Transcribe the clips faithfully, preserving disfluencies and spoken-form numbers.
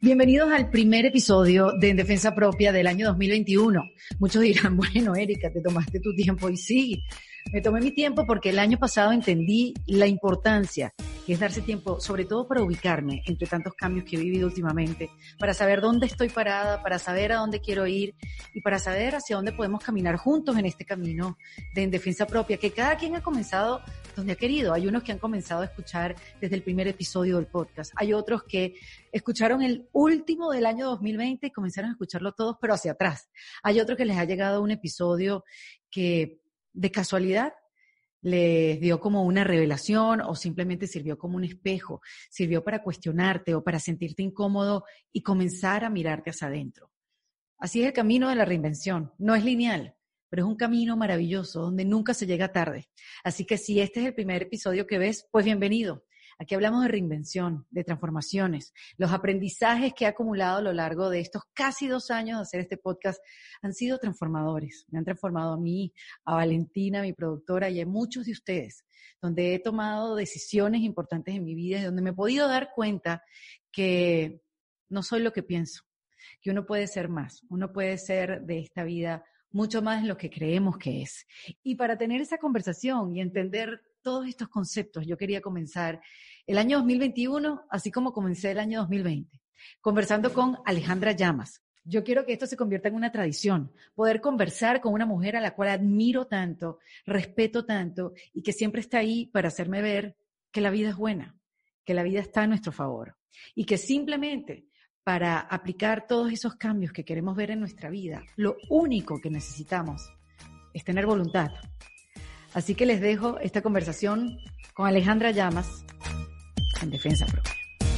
Bienvenidos al primer episodio de En Defensa Propia del año dos mil veintiuno. Muchos dirán, bueno, Erika, te tomaste tu tiempo. Y sí, me tomé mi tiempo porque el año pasado entendí la importancia que es darse tiempo, sobre todo para ubicarme entre tantos cambios que he vivido últimamente, para saber dónde estoy parada, para saber a dónde quiero ir y para saber hacia dónde podemos caminar juntos en este camino de En Defensa Propia, que cada quien ha comenzado donde ha querido. Hay unos que han comenzado a escuchar desde el primer episodio del podcast. Hay otros que escucharon el último del año dos mil veinte y comenzaron a escucharlo todos, pero hacia atrás. Hay otros que les ha llegado un episodio que de casualidad les dio como una revelación o simplemente sirvió como un espejo, sirvió para cuestionarte o para sentirte incómodo y comenzar a mirarte hacia adentro. Así es el camino de la reinvención. No es lineal, pero es un camino maravilloso donde nunca se llega tarde. Así que si este es el primer episodio que ves, pues bienvenido. Aquí hablamos de reinvención, de transformaciones. Los aprendizajes que he acumulado a lo largo de estos casi dos años de hacer este podcast han sido transformadores. Me han transformado a mí, a Valentina, mi productora, y a muchos de ustedes, donde he tomado decisiones importantes en mi vida y donde me he podido dar cuenta que no soy lo que pienso, que uno puede ser más, uno puede ser de esta vida mucho más de lo que creemos que es. Y para tener esa conversación y entender todos estos conceptos, yo quería comenzar el año dos mil veintiuno, así como comencé el año dos mil veinte, conversando con Alejandra Llamas. Yo quiero que esto se convierta en una tradición, poder conversar con una mujer a la cual admiro tanto, respeto tanto y que siempre está ahí para hacerme ver que la vida es buena, que la vida está a nuestro favor y que simplemente para aplicar todos esos cambios que queremos ver en nuestra vida, lo único que necesitamos es tener voluntad. Así que les dejo esta conversación con Alejandra Llamas en Defensa Propia.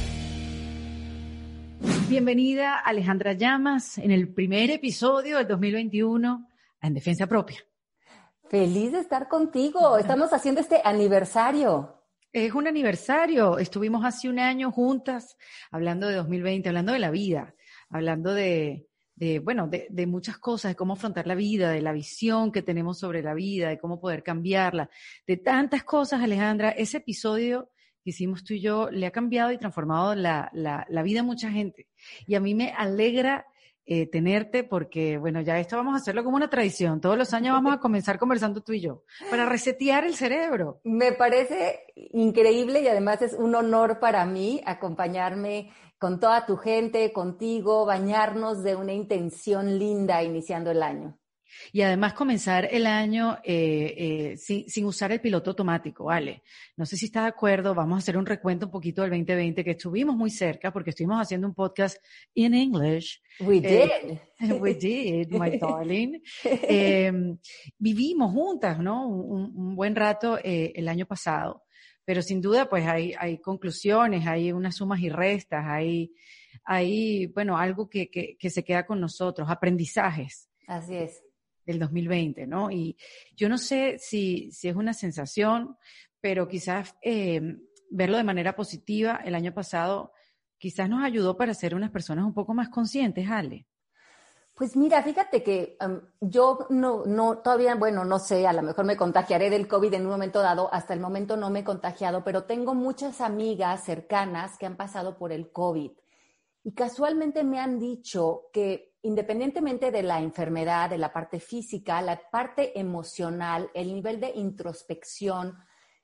Bienvenida Alejandra Llamas en el primer episodio del dos mil veintiuno en Defensa Propia. Feliz de estar contigo. Estamos haciendo este aniversario. Es un aniversario. Estuvimos hace un año juntas hablando de dos mil veinte, hablando de la vida, hablando de... de, bueno, de, de muchas cosas, de cómo afrontar la vida, de la visión que tenemos sobre la vida, de cómo poder cambiarla, de tantas cosas, Alejandra. Ese episodio que hicimos tú y yo le ha cambiado y transformado la, la, la vida a mucha gente. Y a mí me alegra eh, tenerte porque, bueno, ya esto vamos a hacerlo como una tradición. Todos los años vamos a comenzar conversando tú y yo para resetear el cerebro. Me parece increíble y además es un honor para mí acompañarme con toda tu gente, contigo, bañarnos de una intención linda iniciando el año. Y además comenzar el año eh, eh, sin, sin usar el piloto automático, ¿vale? No sé si estás de acuerdo, vamos a hacer un recuento un poquito del veinte veinte, que estuvimos muy cerca porque estuvimos haciendo un podcast in English. We eh, did. We did, my darling. Eh, vivimos juntas, ¿no? Un, un buen rato eh, el año pasado. Pero sin duda, pues hay, hay conclusiones, hay unas sumas y restas, hay, hay bueno, algo que, que, que se queda con nosotros, aprendizajes. Así es. Del dos mil veinte, ¿no? Y yo no sé si, si es una sensación, pero quizás eh, verlo de manera positiva el año pasado quizás nos ayudó para ser unas personas un poco más conscientes, Ale. Pues mira, fíjate que um, yo no, no, todavía, bueno, no sé, a lo mejor me contagiaré del COVID en un momento dado, hasta el momento no me he contagiado, pero tengo muchas amigas cercanas que han pasado por el COVID y casualmente me han dicho que independientemente de la enfermedad, de la parte física, la parte emocional, el nivel de introspección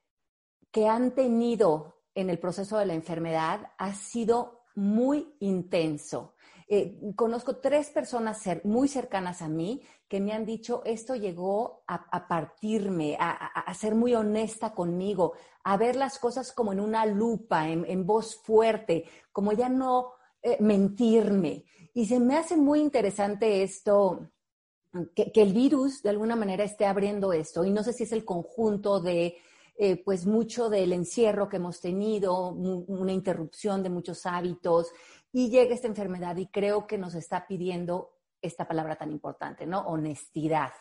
que han tenido en el proceso de la enfermedad ha sido muy intenso. Eh, conozco tres personas cer- muy cercanas a mí que me han dicho esto llegó a, a partirme, a, a, a ser muy honesta conmigo, a ver las cosas como en una lupa, en, en voz fuerte, como ya no eh, mentirme. Y se me hace muy interesante esto, que, que el virus de alguna manera esté abriendo esto. Y no sé si es el conjunto de, eh, pues, mucho del encierro que hemos tenido, mu- una interrupción de muchos hábitos, y llega esta enfermedad y creo que nos está pidiendo esta palabra tan importante, ¿no? Honestidad.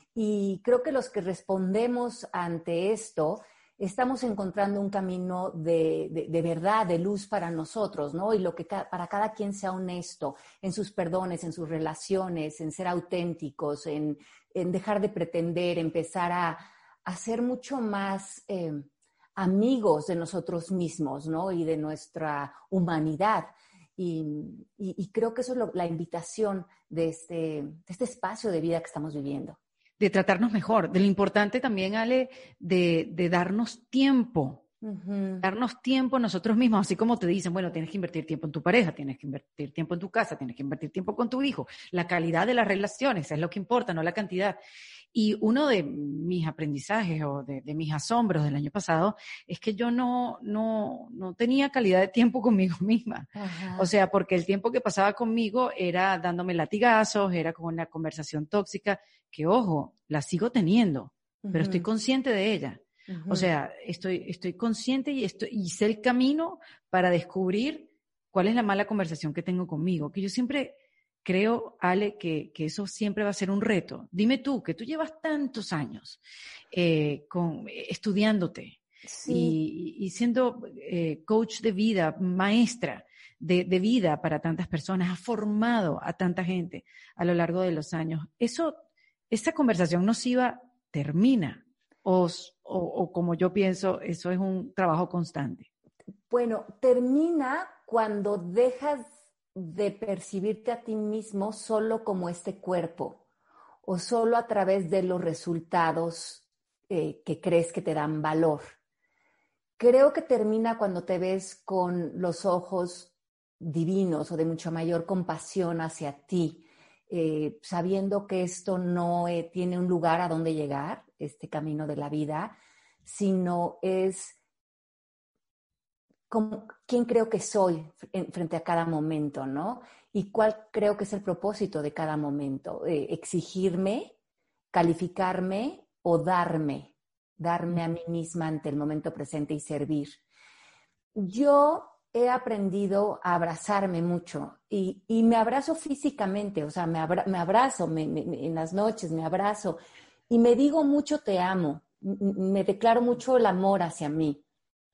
Y creo que los que respondemos ante esto estamos encontrando un camino de, de, de verdad, de luz para nosotros, ¿no? Y lo que ca- para cada quien sea honesto en sus perdones, en sus relaciones, en ser auténticos, en, en dejar de pretender, empezar a, a ser mucho más eh, amigos de nosotros mismos, ¿no? Y de nuestra humanidad. y, y, y creo que eso es lo, la invitación de este, de este espacio de vida que estamos viviendo. De tratarnos mejor, de lo importante también, Ale, de, de darnos tiempo. Uh-huh. Darnos tiempo nosotros mismos, así como te dicen, bueno, tienes que invertir tiempo en tu pareja, tienes que invertir tiempo en tu casa, tienes que invertir tiempo con tu hijo. La calidad de las relaciones es lo que importa, no la cantidad. Y uno de mis aprendizajes o de, de mis asombros del año pasado es que yo no, no, no tenía calidad de tiempo conmigo misma. Ajá. O sea, porque el tiempo que pasaba conmigo era dándome latigazos, era con una conversación tóxica, que ojo, la sigo teniendo, uh-huh. pero estoy consciente de ella. Uh-huh. O sea, estoy, estoy consciente y, estoy, y sé el camino para descubrir cuál es la mala conversación que tengo conmigo, que yo siempre... Creo, Ale, que, que eso siempre va a ser un reto. Dime tú, que tú llevas tantos años eh, con, estudiándote sí. y, y siendo eh, coach de vida, maestra de, de vida para tantas personas, has formado a tanta gente a lo largo de los años. Eso, esa conversación nociva termina o, o, o como yo pienso, eso es un trabajo constante. Bueno, termina cuando dejas de percibirte a ti mismo solo como este cuerpo o solo a través de los resultados eh, que crees que te dan valor. Creo que termina cuando te ves con los ojos divinos o de mucha mayor compasión hacia ti, eh, sabiendo que esto no eh, tiene un lugar a donde llegar, este camino de la vida, sino es como, quién creo que soy frente a cada momento, ¿no? Y cuál creo que es el propósito de cada momento. Eh, exigirme, calificarme o darme, darme a mí misma ante el momento presente y servir. Yo he aprendido a abrazarme mucho y, y me abrazo físicamente, o sea, me, abra, me abrazo me, me, en las noches, me abrazo y me digo mucho te amo, me declaro mucho el amor hacia mí.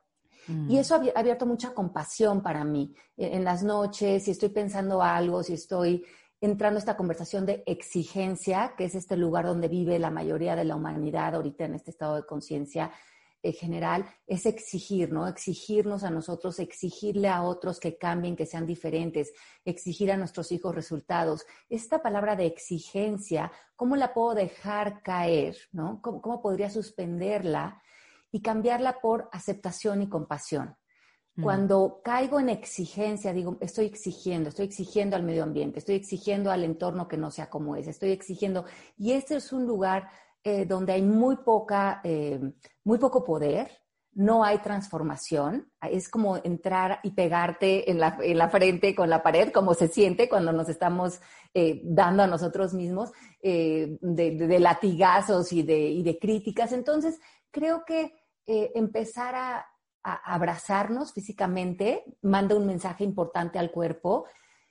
Y eso ha abierto mucha compasión para mí. En las noches, si estoy pensando algo, si estoy entrando a esta conversación de exigencia, que es este lugar donde vive la mayoría de la humanidad ahorita en este estado de conciencia eh, general, es exigir, ¿no? Exigirnos a nosotros, exigirle a otros que cambien, que sean diferentes, exigir a nuestros hijos resultados. Esta palabra de exigencia, ¿cómo la puedo dejar caer, ¿no? ¿Cómo, cómo podría suspenderla? Y cambiarla por aceptación y compasión. Mm. Cuando caigo en exigencia, digo, estoy exigiendo, estoy exigiendo al medio ambiente, estoy exigiendo al entorno que no sea como es, estoy exigiendo, y este es un lugar eh, donde hay muy poca, eh, muy poco poder, no hay transformación, es como entrar y pegarte en la, en la frente con la pared, como se siente cuando nos estamos eh, dando a nosotros mismos eh, de, de, de latigazos y de, y de críticas. Entonces, creo que eh, empezar a, a abrazarnos físicamente manda un mensaje importante al cuerpo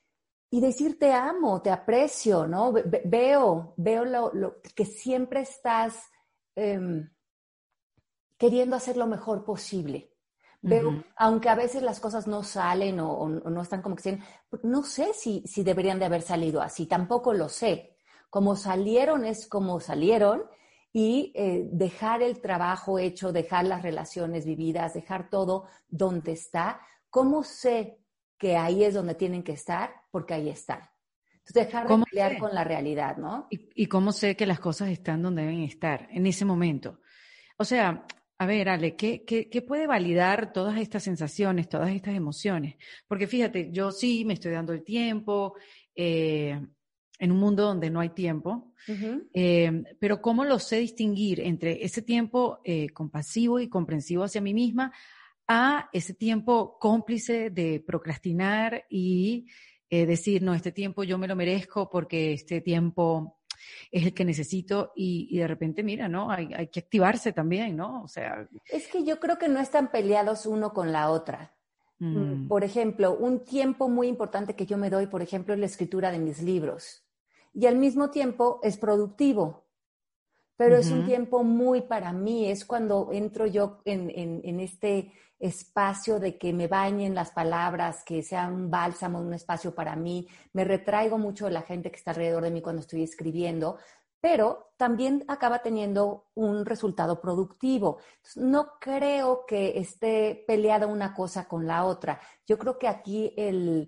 y decir te amo, te aprecio, ¿no? Ve, veo, veo lo, lo que siempre estás eh, queriendo hacer lo mejor posible. Veo, uh-huh. aunque a veces las cosas no salen o, o no están como que tienen, no sé si, si deberían de haber salido así, tampoco lo sé. Como salieron es como salieron. Y eh, dejar el trabajo hecho, dejar las relaciones vividas, dejar todo donde está. ¿Cómo sé que ahí es donde tienen que estar? Porque ahí están. Entonces, dejar de pelear sé? con la realidad, ¿no? ¿Y, ¿Y cómo sé que las cosas están donde deben estar en ese momento? O sea, a ver, Ale, ¿qué, qué, qué puede validar todas estas sensaciones, todas estas emociones? Porque fíjate, yo sí me estoy dando el tiempo, eh, en un mundo donde no hay tiempo, uh-huh. eh, pero ¿cómo lo sé distinguir entre ese tiempo eh, compasivo y comprensivo hacia mí misma a ese tiempo cómplice de procrastinar y eh, decir, no, este tiempo yo me lo merezco porque este tiempo es el que necesito y, y de repente, mira, ¿no? Hay, hay que activarse también, ¿no? O sea... Es que yo creo que no están peleados uno con la otra. Mm. Por ejemplo, un tiempo muy importante que yo me doy, por ejemplo, es la escritura de mis libros. Y al mismo tiempo es productivo, pero uh-huh. es un tiempo muy para mí, es cuando entro yo en, en, en este espacio de que me bañen las palabras, que sea un bálsamo, un espacio para mí, me retraigo mucho de la gente que está alrededor de mí cuando estoy escribiendo, pero también acaba teniendo un resultado productivo. Entonces, no creo que esté peleada una cosa con la otra. Yo creo que aquí el...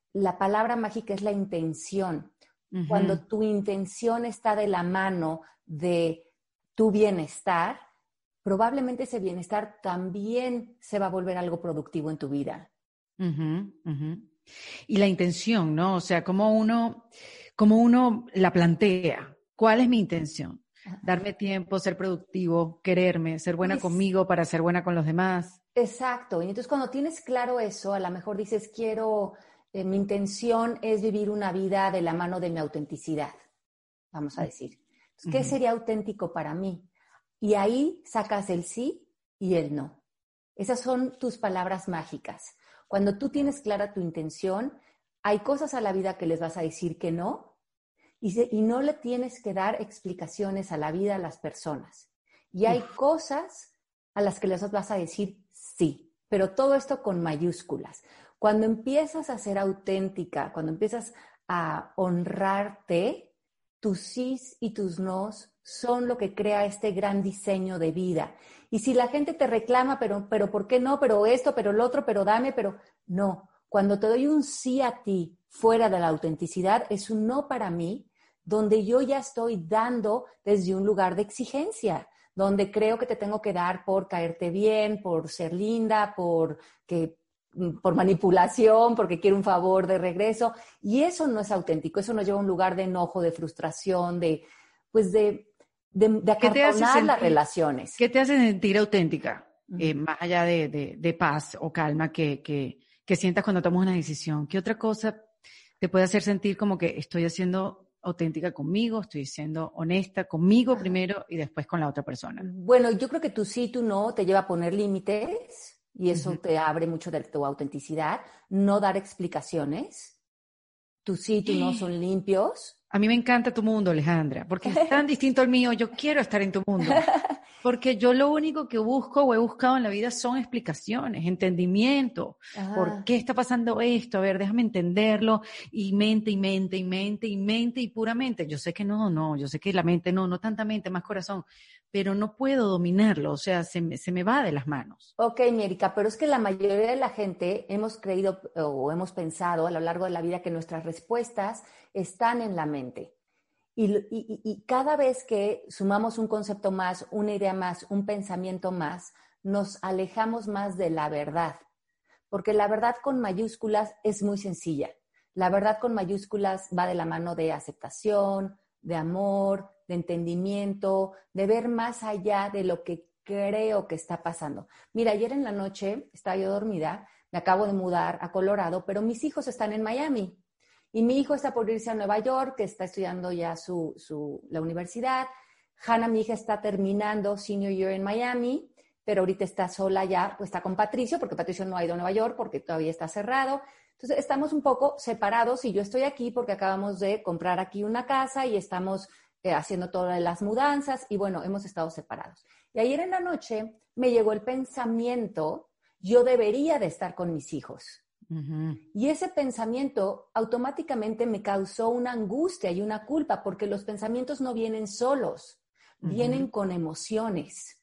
la palabra mágica es la intención. Uh-huh. Cuando tu intención está de la mano de tu bienestar, probablemente ese bienestar también se va a volver algo productivo en tu vida. Uh-huh, uh-huh. Y la intención, ¿no? O sea, cómo uno, cómo uno la plantea. ¿Cuál es mi intención? Darme tiempo, ser productivo, quererme, ser buena Pues, conmigo para ser buena con los demás. Exacto. Y entonces cuando tienes claro eso, a lo mejor dices, quiero, eh, mi intención es vivir una vida de la mano de mi autenticidad, vamos a decir. Entonces, ¿qué Uh-huh. sería auténtico para mí? Y ahí sacas el sí y el no. Esas son tus palabras mágicas. Cuando tú tienes clara tu intención, hay cosas a la vida que les vas a decir que no, y, se, y no le tienes que dar explicaciones a la vida, a las personas. Y hay Uf. cosas a las que les vas a decir sí, pero todo esto con mayúsculas. Cuando empiezas a ser auténtica, cuando empiezas a honrarte, tus sís y tus nos son lo que crea este gran diseño de vida. Y si la gente te reclama, pero, pero ¿por qué no? Pero esto, pero lo otro, pero dame, pero no. Cuando te doy un sí a ti fuera de la autenticidad, es un no para mí, donde yo ya estoy dando desde un lugar de exigencia, donde creo que te tengo que dar por caerte bien, por ser linda, por, que, por manipulación, porque quiero un favor de regreso. Y eso no es auténtico, eso nos lleva a un lugar de enojo, de frustración, de, pues de, de, de acartonar las relaciones. ¿Qué te hace sentir auténtica? Uh-huh. Eh, más allá de, de, de paz o calma que, que, que sientas cuando tomas una decisión. ¿Qué otra cosa te puede hacer sentir como que estoy haciendo auténtica conmigo, estoy siendo honesta conmigo Ajá. primero y después con la otra persona? Bueno, yo creo que tu sí, tu no te lleva a poner límites y eso uh-huh. te abre mucho de tu autenticidad. No dar explicaciones. Tu sí, tu no son limpios. A mí me encanta tu mundo, Alejandra, porque es tan distinto al mío. Yo quiero estar en tu mundo. Porque yo lo único que busco o he buscado en la vida son explicaciones, entendimiento. Ajá. ¿Por qué está pasando esto? A ver, déjame entenderlo. Y mente, y mente, y mente, y mente, y pura mente. Yo sé que no, no, yo sé que la mente no, no tanta mente, más corazón. Pero no puedo dominarlo, o sea, se me, se me va de las manos. Ok, mi Erika, pero es que la mayoría de la gente hemos creído o hemos pensado a lo largo de la vida que nuestras respuestas están en la mente. Y, y, y cada vez que sumamos un concepto más, una idea más, un pensamiento más, nos alejamos más de la verdad. Porque la verdad con mayúsculas es muy sencilla. La verdad con mayúsculas va de la mano de aceptación, de amor, de entendimiento, de ver más allá de lo que creo que está pasando. Mira, ayer en la noche estaba yo dormida, me acabo de mudar a Colorado, pero mis hijos están en Miami. Y mi hijo está por irse a Nueva York, que está estudiando ya su, su, la universidad. Hannah, mi hija, está terminando senior year en Miami, pero ahorita está sola ya, pues está con Patricio, porque Patricio no ha ido a Nueva York porque todavía está cerrado. Entonces, estamos un poco separados y yo estoy aquí porque acabamos de comprar aquí una casa y estamos eh, haciendo todas las mudanzas y bueno, hemos estado separados. Y ayer en la noche me llegó el pensamiento, yo debería de estar con mis hijos. Uh-huh. Y ese pensamiento automáticamente me causó una angustia y una culpa porque los pensamientos no vienen solos, uh-huh. vienen con emociones.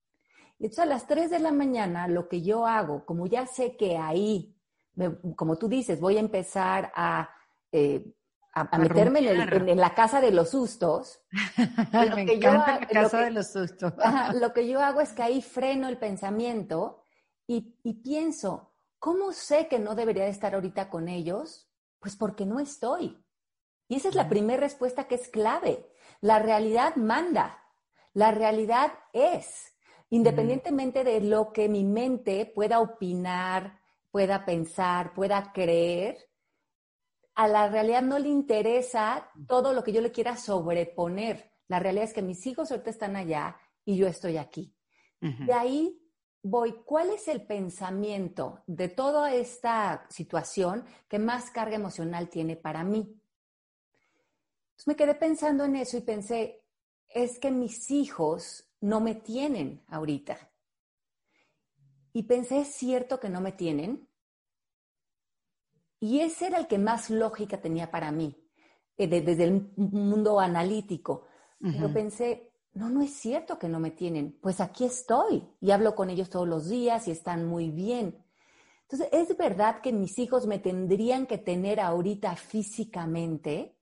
Y entonces a las tres de la mañana lo que yo hago, como ya sé que ahí, me, como tú dices, voy a empezar a, eh, a, a, a meterme en, el, en, en la casa de los sustos. me que encanta yo, la casa que, de los sustos. Ajá, lo que yo hago es que ahí freno el pensamiento y, y pienso, ¿cómo sé que no debería de estar ahorita con ellos? Pues porque no estoy. Y esa es la primera respuesta que es clave. La realidad manda. La realidad es. Independientemente de lo que mi mente pueda opinar, pueda pensar, pueda creer, a la realidad no le interesa todo lo que yo le quiera sobreponer. La realidad es que mis hijos ahorita están allá y yo estoy aquí. Uh-huh. De ahí voy, ¿cuál es el pensamiento de toda esta situación que más carga emocional tiene para mí? Entonces me quedé pensando en eso y pensé, es que mis hijos no me tienen ahorita. Y pensé, ¿es cierto que no me tienen? Y ese era el que más lógica tenía para mí, eh, de, desde el mundo analítico. Uh-huh. Pero pensé, no, no es cierto que no me tienen. Pues aquí estoy y hablo con ellos todos los días y están muy bien. Entonces, ¿es verdad que mis hijos me tendrían que tener ahorita físicamente?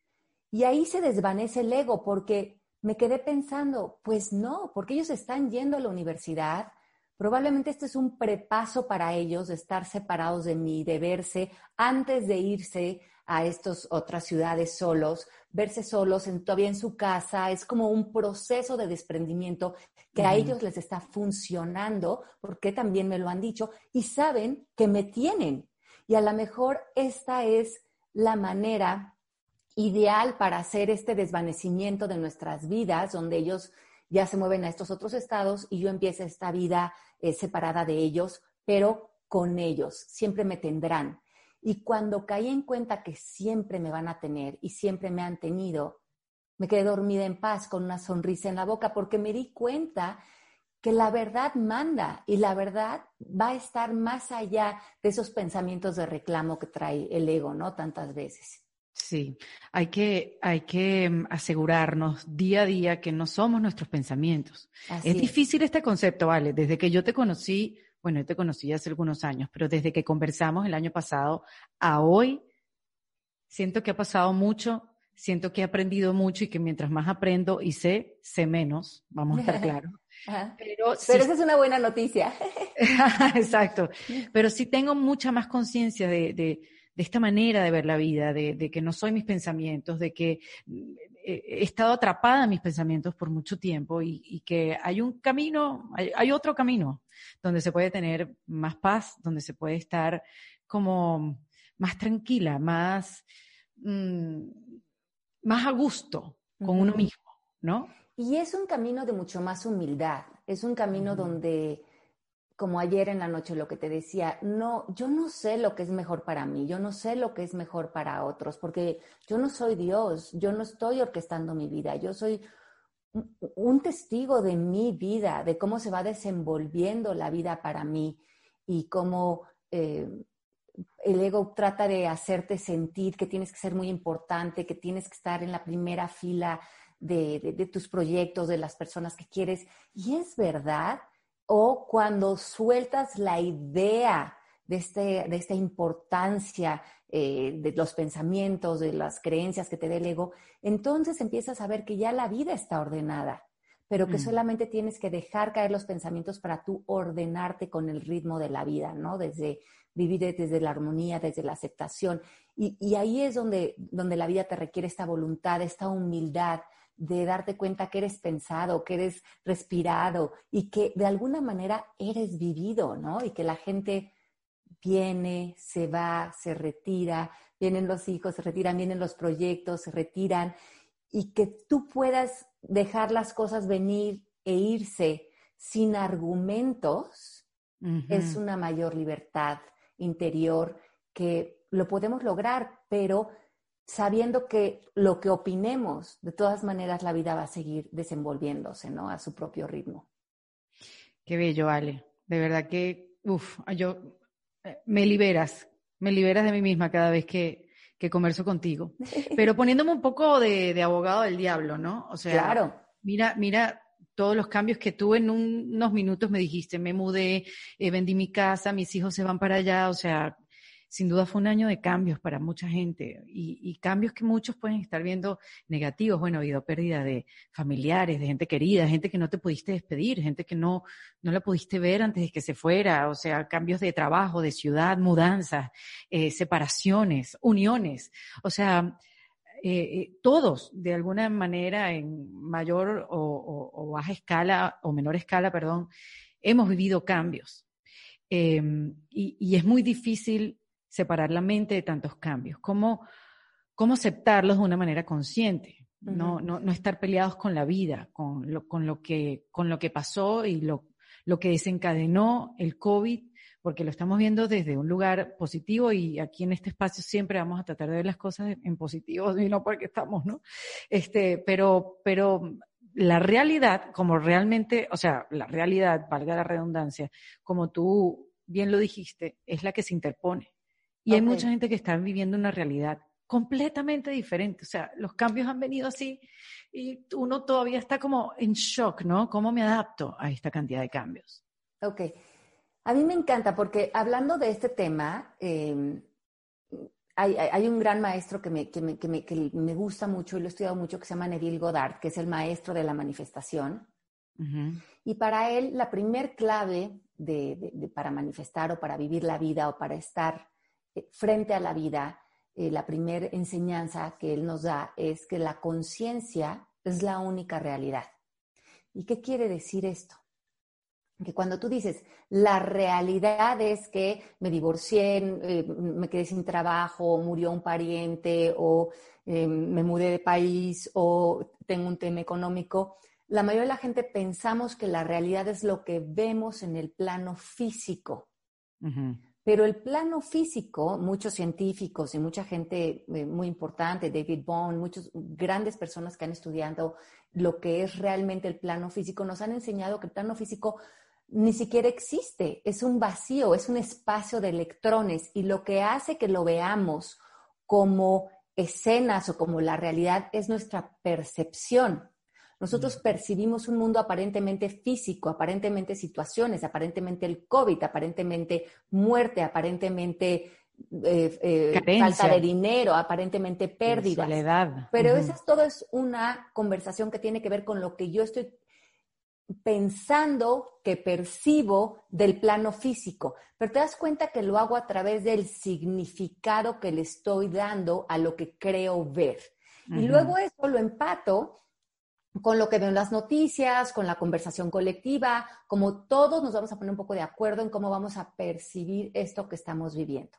Y ahí se desvanece el ego, porque me quedé pensando, pues no, porque ellos están yendo a la universidad. Probablemente este es un prepaso para ellos de estar separados de mí, de verse antes de irse a estas otras ciudades solos, verse solos en, todavía en su casa. Es como un proceso de desprendimiento que uh-huh. a ellos les está funcionando, porque también me lo han dicho, y saben que me tienen. Y a lo mejor esta es la manera ideal para hacer este desvanecimiento de nuestras vidas, donde ellos ya se mueven a estos otros estados y yo empiezo esta vida eh, separada de ellos, pero con ellos, siempre me tendrán. Y cuando caí en cuenta que siempre me van a tener y siempre me han tenido, me quedé dormida en paz con una sonrisa en la boca, porque me di cuenta que la verdad manda y la verdad va a estar más allá de esos pensamientos de reclamo que trae el ego, ¿no? Tantas veces. Sí, hay que, hay que asegurarnos día a día que no somos nuestros pensamientos. Así es es. difícil este concepto, ¿vale? Desde que yo te conocí, bueno, yo te conocí hace algunos años, pero desde que conversamos el año pasado a hoy, siento que ha pasado mucho, siento que he aprendido mucho y que mientras más aprendo y sé, sé menos, vamos a estar claros. Ajá. Pero, sí, pero esa es una buena noticia. Exacto, pero sí tengo mucha más conciencia de, de, de esta manera de ver la vida, de, de que no soy mis pensamientos, de que he estado atrapada en mis pensamientos por mucho tiempo y, y que hay un camino, hay, hay otro camino donde se puede tener más paz, donde se puede estar como más tranquila, más, mmm, más a gusto con uh-huh. uno mismo, ¿no? Y es un camino de mucho más humildad, es un camino uh-huh. donde, como ayer en la noche lo que te decía, no, yo no sé lo que es mejor para mí, yo no sé lo que es mejor para otros, porque yo no soy Dios, yo no estoy orquestando mi vida, yo soy un, un testigo de mi vida, de cómo se va desenvolviendo la vida para mí y cómo eh, el ego trata de hacerte sentir que tienes que ser muy importante, que tienes que estar en la primera fila de, de, de tus proyectos, de las personas que quieres. Y es verdad. O cuando sueltas la idea de, este, de esta importancia eh, de los pensamientos, de las creencias que te da el ego, entonces empiezas a ver que ya la vida está ordenada, pero que mm. solamente tienes que dejar caer los pensamientos para tú ordenarte con el ritmo de la vida, ¿no? Desde vivir desde la armonía, desde la aceptación. Y, y ahí es donde, donde la vida te requiere esta voluntad, esta humildad, de darte cuenta que eres pensado, que eres respirado y que de alguna manera eres vivido, ¿no? Y que la gente viene, se va, se retira, vienen los hijos, se retiran, vienen los proyectos, se retiran, y que tú puedas dejar las cosas venir e irse sin argumentos, uh-huh. es una mayor libertad interior que lo podemos lograr, pero sabiendo que lo que opinemos, de todas maneras la vida va a seguir desenvolviéndose, ¿no? A su propio ritmo. Qué bello, Ale. De verdad que, uff, yo, me liberas, me liberas de mí misma cada vez que, que converso contigo. Pero poniéndome un poco de, de abogado del diablo, ¿no? O sea, claro. mira, mira todos los cambios que tuve en un, unos minutos, me dijiste, me mudé, eh, vendí mi casa, mis hijos se van para allá, o sea, sin duda fue un año de cambios para mucha gente y, y cambios que muchos pueden estar viendo negativos. Bueno, ha habido pérdida de familiares, de gente querida, gente que no te pudiste despedir, gente que no, no la pudiste ver antes de que se fuera, o sea, cambios de trabajo, de ciudad, mudanzas, eh, separaciones, uniones, o sea, eh, eh, todos de alguna manera en mayor o, o, o baja escala o menor escala, perdón, hemos vivido cambios eh, y, y es muy difícil separar la mente de tantos cambios, cómo, cómo aceptarlos de una manera consciente, uh-huh. no, no, no estar peleados con la vida, con lo, con lo, que, con lo que pasó y lo, lo que desencadenó el COVID, porque lo estamos viendo desde un lugar positivo y aquí en este espacio siempre vamos a tratar de ver las cosas en positivo y no porque estamos, ¿no? Este, pero, pero la realidad, como realmente, o sea, la realidad, valga la redundancia, como tú bien lo dijiste, es la que se interpone. Y okay. hay mucha gente que está viviendo una realidad completamente diferente. O sea, los cambios han venido así y uno todavía está como en shock, ¿no? ¿Cómo me adapto a esta cantidad de cambios? Ok. A mí me encanta porque hablando de este tema, eh, hay, hay un gran maestro que me, que, me, que, me, que me gusta mucho y lo he estudiado mucho, que se llama Neville Goddard, que es el maestro de la manifestación. Uh-huh. Y para él, la primer clave de, de, de, para manifestar o para vivir la vida o para estar eh, frente a la vida, eh, la primera enseñanza que él nos da es que la conciencia es la única realidad. ¿Y qué quiere decir esto? Que cuando tú dices, la realidad es que me divorcié, eh, me quedé sin trabajo, murió un pariente, o eh, me mudé de país, o tengo un tema económico, la mayoría de la gente pensamos que la realidad es lo que vemos en el plano físico. Uh-huh. Pero el plano físico, muchos científicos y mucha gente eh, muy importante, David Bohm, muchas grandes personas que han estudiado lo que es realmente el plano físico, nos han enseñado que el plano físico ni siquiera existe, es un vacío, es un espacio de electrones, y lo que hace que lo veamos como escenas o como la realidad es nuestra percepción. Nosotros percibimos un mundo aparentemente físico, aparentemente situaciones, aparentemente el COVID, aparentemente muerte, aparentemente eh, eh, falta de dinero, aparentemente pérdidas. Soledad. Pero uh-huh. Esa es, todo es una conversación que tiene que ver con lo que yo estoy pensando, que percibo del plano físico. Pero te das cuenta que lo hago a través del significado que le estoy dando a lo que creo ver. Uh-huh. Y luego eso lo empato con lo que veo en las noticias, con la conversación colectiva, como todos nos vamos a poner un poco de acuerdo en cómo vamos a percibir esto que estamos viviendo.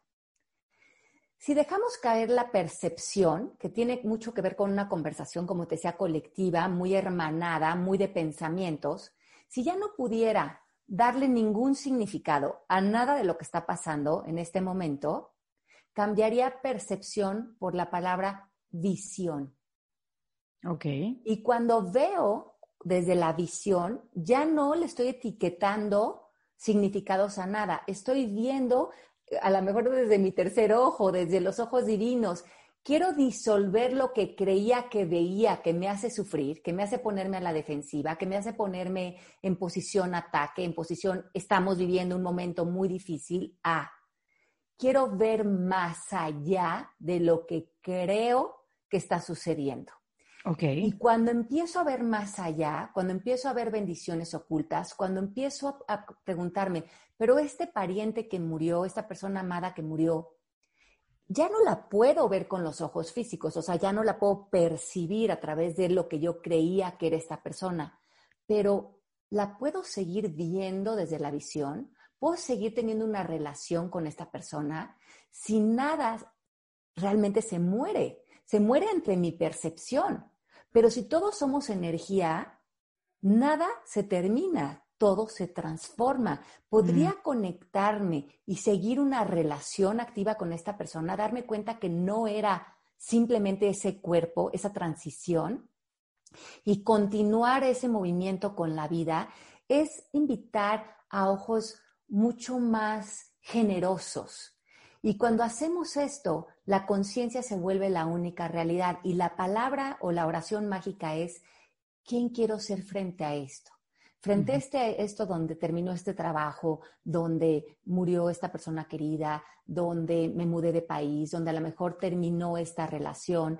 Si dejamos caer la percepción, que tiene mucho que ver con una conversación, como te decía, colectiva, muy hermanada, muy de pensamientos, si ya no pudiera darle ningún significado a nada de lo que está pasando en este momento, cambiaría percepción por la palabra visión. Okay. Y cuando veo desde la visión, ya no le estoy etiquetando significados a nada. Estoy viendo, a lo mejor desde mi tercer ojo, desde los ojos divinos. Quiero disolver lo que creía que veía, que me hace sufrir, que me hace ponerme a la defensiva, que me hace ponerme en posición ataque, en posición, estamos viviendo un momento muy difícil. Ah, quiero ver más allá de lo que creo que está sucediendo. Okay. Y cuando empiezo a ver más allá, cuando empiezo a ver bendiciones ocultas, cuando empiezo a, a preguntarme, pero este pariente que murió, esta persona amada que murió, ya no la puedo ver con los ojos físicos, o sea, ya no la puedo percibir a través de lo que yo creía que era esta persona, pero la puedo seguir viendo desde la visión, puedo seguir teniendo una relación con esta persona, si nada realmente se muere, se muere entre mi percepción. Pero si todos somos energía, nada se termina, todo se transforma. Podría mm. conectarme y seguir una relación activa con esta persona, darme cuenta que no era simplemente ese cuerpo, esa transición, y continuar ese movimiento con la vida, es invitar a ojos mucho más generosos. Y cuando hacemos esto, la conciencia se vuelve la única realidad. Y la palabra o la oración mágica es, ¿quién quiero ser frente a esto? Frente uh-huh. a este, esto donde terminó este trabajo, donde murió esta persona querida, donde me mudé de país, donde a lo mejor terminó esta relación.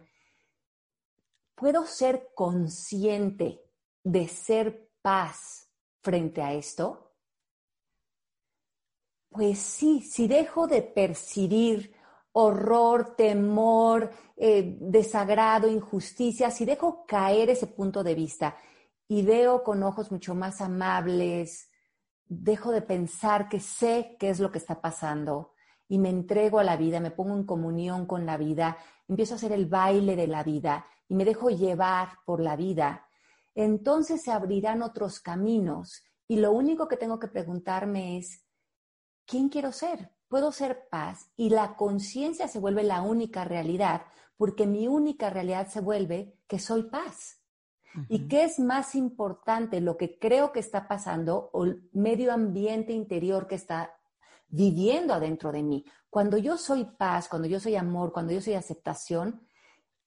¿Puedo ser consciente de ser paz frente a esto? Pues sí, si dejo de percibir horror, temor, eh, desagrado, injusticia, si dejo caer ese punto de vista y veo con ojos mucho más amables, dejo de pensar que sé qué es lo que está pasando y me entrego a la vida, me pongo en comunión con la vida, empiezo a hacer el baile de la vida y me dejo llevar por la vida, entonces se abrirán otros caminos y lo único que tengo que preguntarme es, ¿quién quiero ser? Puedo ser paz y la conciencia se vuelve la única realidad porque mi única realidad se vuelve que soy paz. Uh-huh. ¿Y qué es más importante? Lo que creo que está pasando o el medio ambiente interior que está viviendo adentro de mí. Cuando yo soy paz, cuando yo soy amor, cuando yo soy aceptación,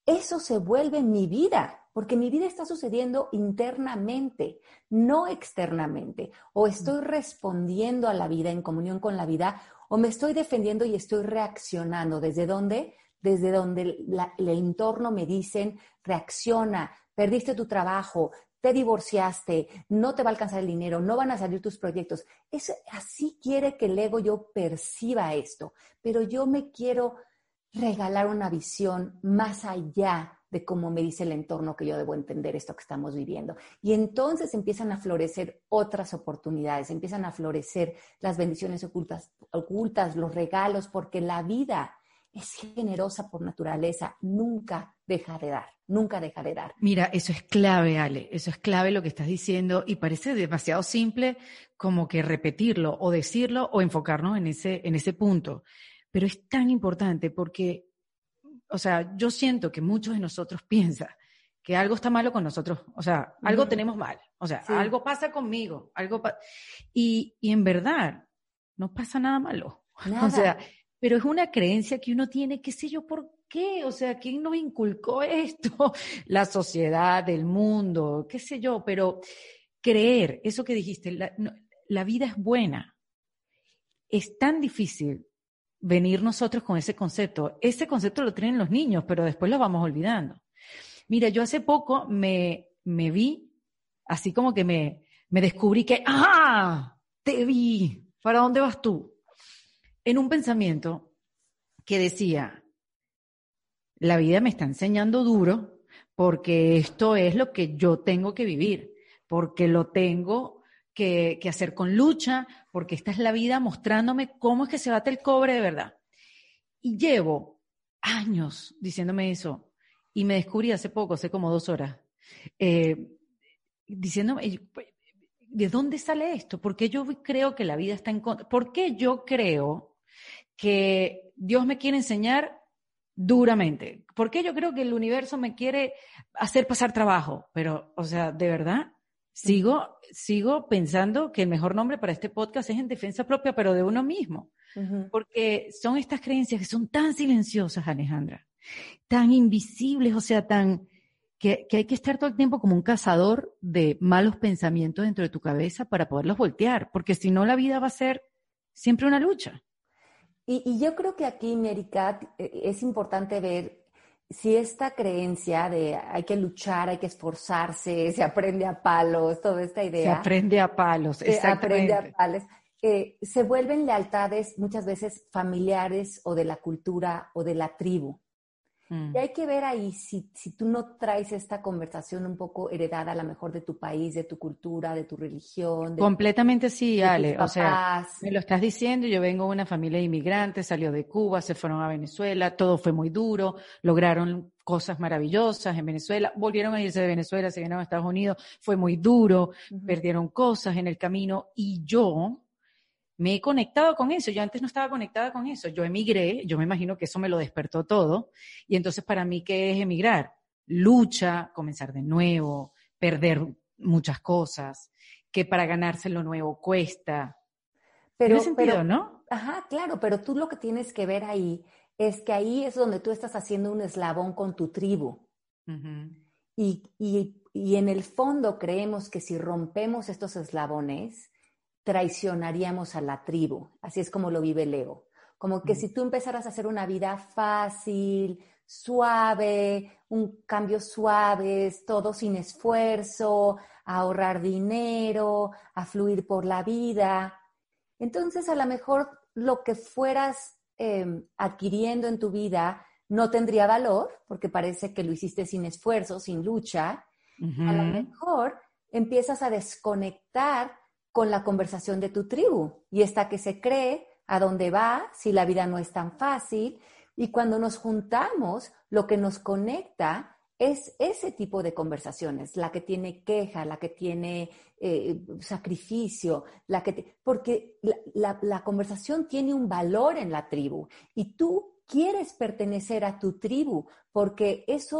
eso se vuelve mi vida, porque mi vida está sucediendo internamente, no externamente. O estoy respondiendo a la vida en comunión con la vida, o me estoy defendiendo y estoy reaccionando. ¿Desde dónde? Desde donde la, el entorno me dicen, reacciona, perdiste tu trabajo, te divorciaste, no te va a alcanzar el dinero, no van a salir tus proyectos. Es, así quiere que el ego yo perciba esto, pero yo me quiero regalar una visión más allá de cómo me dice el entorno que yo debo entender esto que estamos viviendo. Y entonces empiezan a florecer otras oportunidades, empiezan a florecer las bendiciones ocultas, ocultas, los regalos, porque la vida es generosa por naturaleza, nunca deja de dar, nunca deja de dar. Mira, eso es clave, Ale, eso es clave lo que estás diciendo y parece demasiado simple como que repetirlo o decirlo o enfocarnos en ese, en ese punto. Pero es tan importante porque, o sea, yo siento que muchos de nosotros piensan que algo está malo con nosotros, o sea, uh-huh. algo tenemos mal, o sea, sí. algo pasa conmigo, algo pa- y, y en verdad no pasa nada malo. Nada. O sea, pero es una creencia que uno tiene, qué sé yo, ¿por qué? O sea, ¿quién nos inculcó esto? La sociedad, el mundo, qué sé yo, pero creer, eso que dijiste, la, no, la vida es buena. Es tan difícil venir nosotros con ese concepto. Ese concepto lo tienen los niños, pero después lo vamos olvidando. Mira, yo hace poco me, me vi, así como que me, me descubrí que, ¡ah! Te vi. ¿Para dónde vas tú? En un pensamiento que decía, la vida me está enseñando duro porque esto es lo que yo tengo que vivir, porque lo tengo que, que hacer con lucha, porque esta es la vida mostrándome cómo es que se bate el cobre de verdad. Y llevo años diciéndome eso y me descubrí hace poco, hace como dos horas, eh, diciéndome, ¿de dónde sale esto? ¿Por qué yo creo que la vida está en contra? ¿Por qué yo creo que Dios me quiere enseñar duramente? ¿Por qué yo creo que el universo me quiere hacer pasar trabajo? Pero, o sea, de verdad, sigo, sigo pensando que el mejor nombre para este podcast es En Defensa Propia, pero de uno mismo. Uh-huh. Porque son estas creencias que son tan silenciosas, Alejandra, tan invisibles, o sea, tan que, que hay que estar todo el tiempo como un cazador de malos pensamientos dentro de tu cabeza para poderlos voltear, porque si no la vida va a ser siempre una lucha. Y, y yo creo que aquí, Mericat, es importante ver si esta creencia de hay que luchar, hay que esforzarse, se aprende a palos, toda esta idea. Se aprende a palos, exactamente. Se aprende a palos. Eh, se vuelven lealtades muchas veces familiares o de la cultura o de la tribu. Mm. Y hay que ver ahí si, si tú no traes esta conversación un poco heredada a lo mejor de tu país, de tu cultura, de tu religión. De Completamente tu, sí, de Ale. O sea, me lo estás diciendo, yo vengo de una familia de inmigrantes, salió de Cuba, se fueron a Venezuela, todo fue muy duro, lograron cosas maravillosas en Venezuela, volvieron a irse de Venezuela, se vinieron a Estados Unidos, fue muy duro, uh-huh. perdieron cosas en el camino y yo me he conectado con eso. Yo antes no estaba conectada con eso. Yo emigré, yo me imagino que eso me lo despertó todo. Y entonces, para mí, ¿qué es emigrar? Lucha, comenzar de nuevo, perder muchas cosas, que para ganarse lo nuevo cuesta. Pero, ¿Tiene sentido, pero, no? Ajá, claro, pero tú lo que tienes que ver ahí es que ahí es donde tú estás haciendo un eslabón con tu tribu. Uh-huh. Y, y, y en el fondo creemos que si rompemos estos eslabones, traicionaríamos a la tribu. Así es como lo vive el ego. Como que mm. si tú empezaras a hacer una vida fácil, suave, un cambio suaves, todo sin esfuerzo, a ahorrar dinero, a fluir por la vida, entonces a lo mejor lo que fueras eh, adquiriendo en tu vida no tendría valor, porque parece que lo hiciste sin esfuerzo, sin lucha. Uh-huh. A lo mejor empiezas a desconectar con la conversación de tu tribu y esta que se cree, a dónde va, si la vida no es tan fácil. Y cuando nos juntamos, lo que nos conecta es ese tipo de conversaciones, la que tiene queja, la que tiene eh, sacrificio, la que te, porque la, la, la conversación tiene un valor en la tribu y tú quieres pertenecer a tu tribu porque eso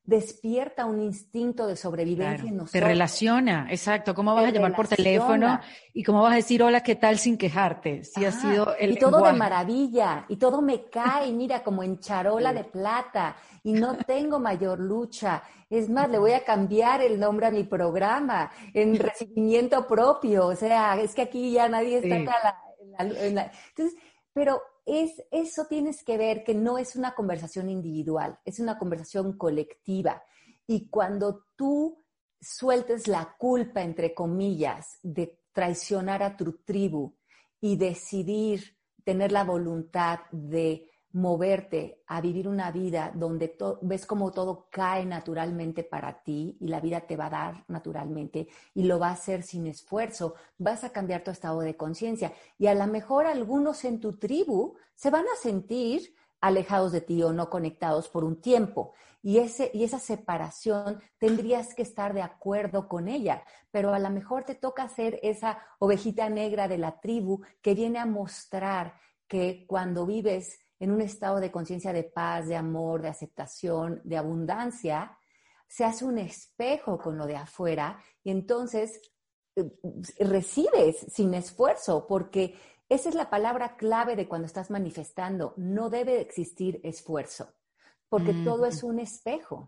despierta un instinto de sobrevivencia Claro, en nosotros. te relaciona, exacto. ¿Cómo vas Te a llamar por relaciona. teléfono y cómo vas a decir hola, qué tal sin quejarte? Si ha Ajá, sido el y todo de lenguaje. maravilla, y todo me cae, mira, como en charola Sí. de plata, y no tengo mayor lucha. Es más, le voy a cambiar el nombre a mi programa, en recibimiento propio, o sea, es que aquí ya nadie está Sí. acá. La, la- la- Entonces, pero es, eso tienes que ver que no es una conversación individual, es una conversación colectiva. Y cuando tú sueltes la culpa, entre comillas, de traicionar a tu tribu, y decidir tener la voluntad de moverte a vivir una vida donde to- ves como todo cae naturalmente para ti y la vida te va a dar naturalmente y lo va a hacer sin esfuerzo, vas a cambiar tu estado de conciencia y a lo mejor algunos en tu tribu se van a sentir alejados de ti o no conectados por un tiempo. Y, ese, y esa separación tendrías que estar de acuerdo con ella, pero a lo mejor te toca ser esa ovejita negra de la tribu que viene a mostrar que cuando vives en un estado de conciencia de paz, de amor, de aceptación, de abundancia, se hace un espejo con lo de afuera y entonces eh, recibes sin esfuerzo, porque esa es la palabra clave de cuando estás manifestando. No debe existir esfuerzo, porque todo es Mm. un espejo.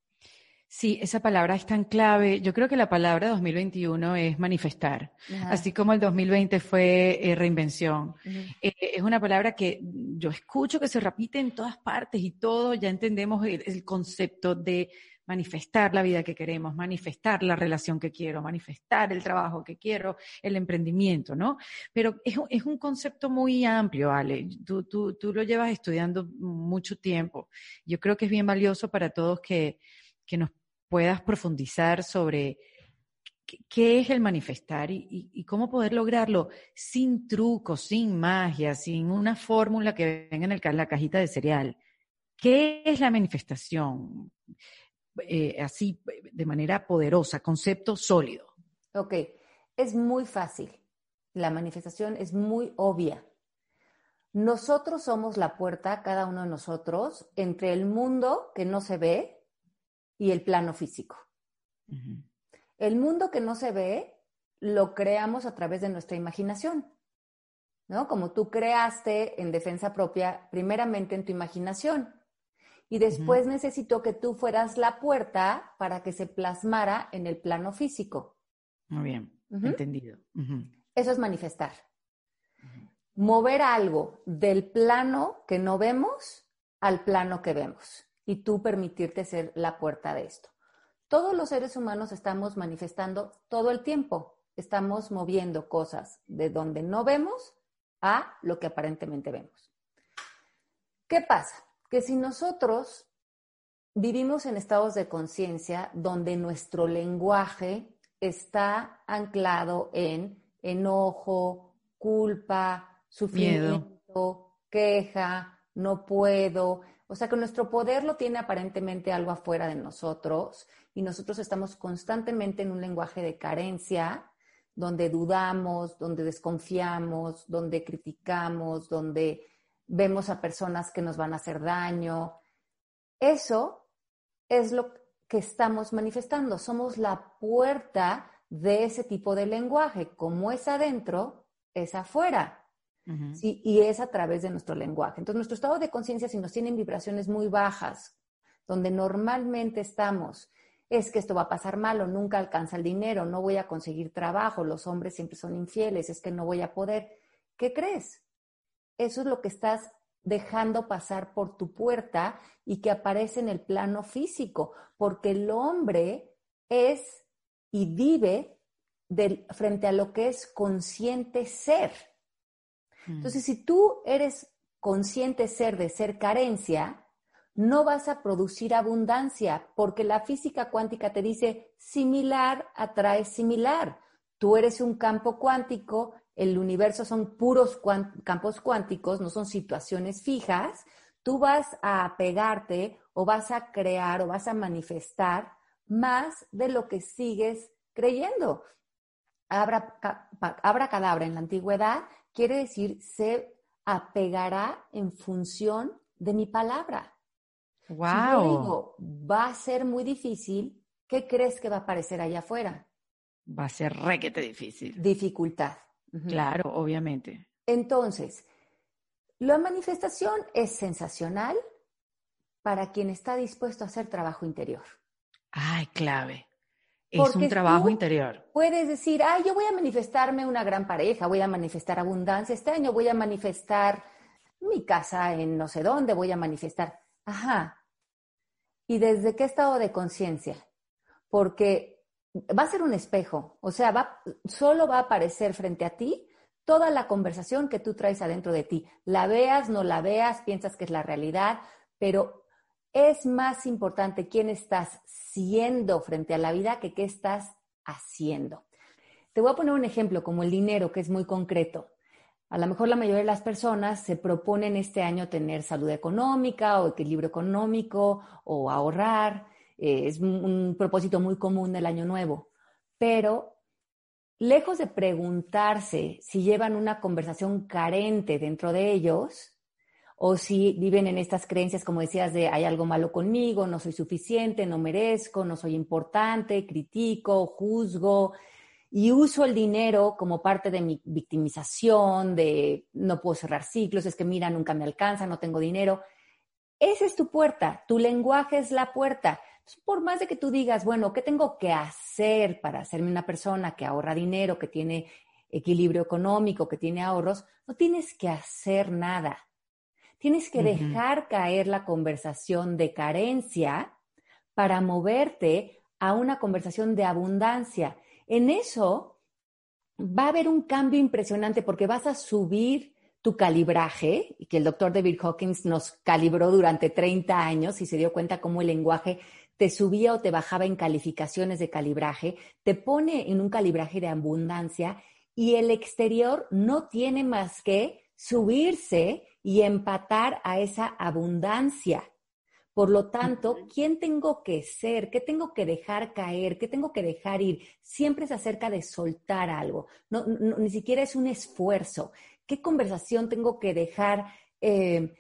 Sí, esa palabra es tan clave. Yo creo que la palabra dos mil veintiuno es manifestar, Ajá. así como el dos mil veinte fue eh, reinvención. Uh-huh. Eh, es una palabra que yo escucho que se repite en todas partes y todo, ya entendemos el, el concepto de manifestar la vida que queremos, manifestar la relación que quiero, manifestar el trabajo que quiero, el emprendimiento, ¿no? Pero es, es un concepto muy amplio, Ale. Tú, tú, tú lo llevas estudiando mucho tiempo. Yo creo que es bien valioso para todos que, que nos puedas profundizar sobre qué, qué es el manifestar y, y, y cómo poder lograrlo sin trucos, sin magia, sin una fórmula que venga en, el, en la cajita de cereal. ¿Qué es la manifestación? Eh, así, de manera poderosa, concepto sólido. Ok, es muy fácil. La manifestación es muy obvia. Nosotros somos la puerta, cada uno de nosotros, entre el mundo que no se ve y el plano físico. Uh-huh. El mundo que no se ve lo creamos a través de nuestra imaginación, ¿no? Como tú creaste en defensa propia, primeramente en tu imaginación. Y después Uh-huh. necesitó que tú fueras la puerta para que se plasmara en el plano físico. Muy bien, Uh-huh. entendido. Uh-huh. Eso es manifestar. Uh-huh. Mover algo del plano que no vemos al plano que vemos y tú permitirte ser la puerta de esto. Todos los seres humanos estamos manifestando todo el tiempo, estamos moviendo cosas de donde no vemos a lo que aparentemente vemos. ¿Qué pasa? Que si nosotros vivimos en estados de conciencia donde nuestro lenguaje está anclado en enojo, culpa, Miedo. sufrimiento, queja, no puedo. O sea que nuestro poder lo tiene aparentemente algo afuera de nosotros y nosotros estamos constantemente en un lenguaje de carencia, donde dudamos, donde desconfiamos, donde criticamos, donde vemos a personas que nos van a hacer daño. Eso es lo que estamos manifestando. Somos la puerta de ese tipo de lenguaje. Como es adentro, es afuera. Uh-huh. Sí, y es a través de nuestro lenguaje. Entonces, nuestro estado de conciencia, si nos tienen vibraciones muy bajas, donde normalmente estamos, es que esto va a pasar mal o nunca alcanza el dinero, no voy a conseguir trabajo, los hombres siempre son infieles, es que no voy a poder. ¿Qué crees? Eso es lo que estás dejando pasar por tu puerta y que aparece en el plano físico, porque el hombre es y vive de, frente a lo que es consciente ser. Mm. Entonces, si tú eres consciente ser de ser carencia, no vas a producir abundancia, porque la física cuántica te dice similar atrae similar. Tú eres un campo cuántico, el universo son puros cuant- campos cuánticos, no son situaciones fijas. Tú vas a apegarte o vas a crear o vas a manifestar más de lo que sigues creyendo. Abra, abracadabra en la antigüedad quiere decir se apegará en función de mi palabra. Wow. Si yo digo, va a ser muy difícil, ¿qué crees que va a aparecer allá afuera? Va a ser requete difícil. Dificultad. Uh-huh. Claro, obviamente. Entonces, la manifestación es sensacional para quien está dispuesto a hacer trabajo interior. Ay, clave. Es Porque un trabajo tú interior. puedes decir, ay, yo voy a manifestarme una gran pareja, voy a manifestar abundancia este año, voy a manifestar mi casa en no sé dónde, voy a manifestar. Ajá. ¿Y desde qué estado de conciencia? Porque va a ser un espejo, o sea, va, solo va a aparecer frente a ti toda la conversación que tú traes adentro de ti. La veas, no la veas, piensas que es la realidad, pero es más importante quién estás siendo frente a la vida que qué estás haciendo. Te voy a poner un ejemplo como el dinero, que es muy concreto. A lo mejor la mayoría de las personas se proponen este año tener salud económica o equilibrio económico o ahorrar. Eh, es un, un propósito muy común del año nuevo. Pero lejos de preguntarse si llevan una conversación carente dentro de ellos o si viven en estas creencias, como decías, de hay algo malo conmigo, no soy suficiente, no merezco, no soy importante, critico, juzgo, y uso el dinero como parte de mi victimización, de no puedo cerrar ciclos, es que mira, nunca me alcanza, no tengo dinero. Esa es tu puerta, tu lenguaje es la puerta. Entonces, por más de que tú digas, bueno, ¿qué tengo que hacer para hacerme una persona que ahorra dinero, que tiene equilibrio económico, que tiene ahorros? No tienes que hacer nada. Tienes que uh-huh. dejar caer la conversación de carencia para moverte a una conversación de abundancia. En eso va a haber un cambio impresionante porque vas a subir tu calibraje, y que el doctor David Hawkins nos calibró durante treinta años y se dio cuenta cómo el lenguaje te subía o te bajaba en calificaciones de calibraje, te pone en un calibraje de abundancia y el exterior no tiene más que subirse y empatar a esa abundancia. Por lo tanto, ¿quién tengo que ser? ¿Qué tengo que dejar caer? ¿Qué tengo que dejar ir? Siempre es acerca de soltar algo. No, no, ni siquiera es un esfuerzo. ¿Qué conversación tengo que dejar eh,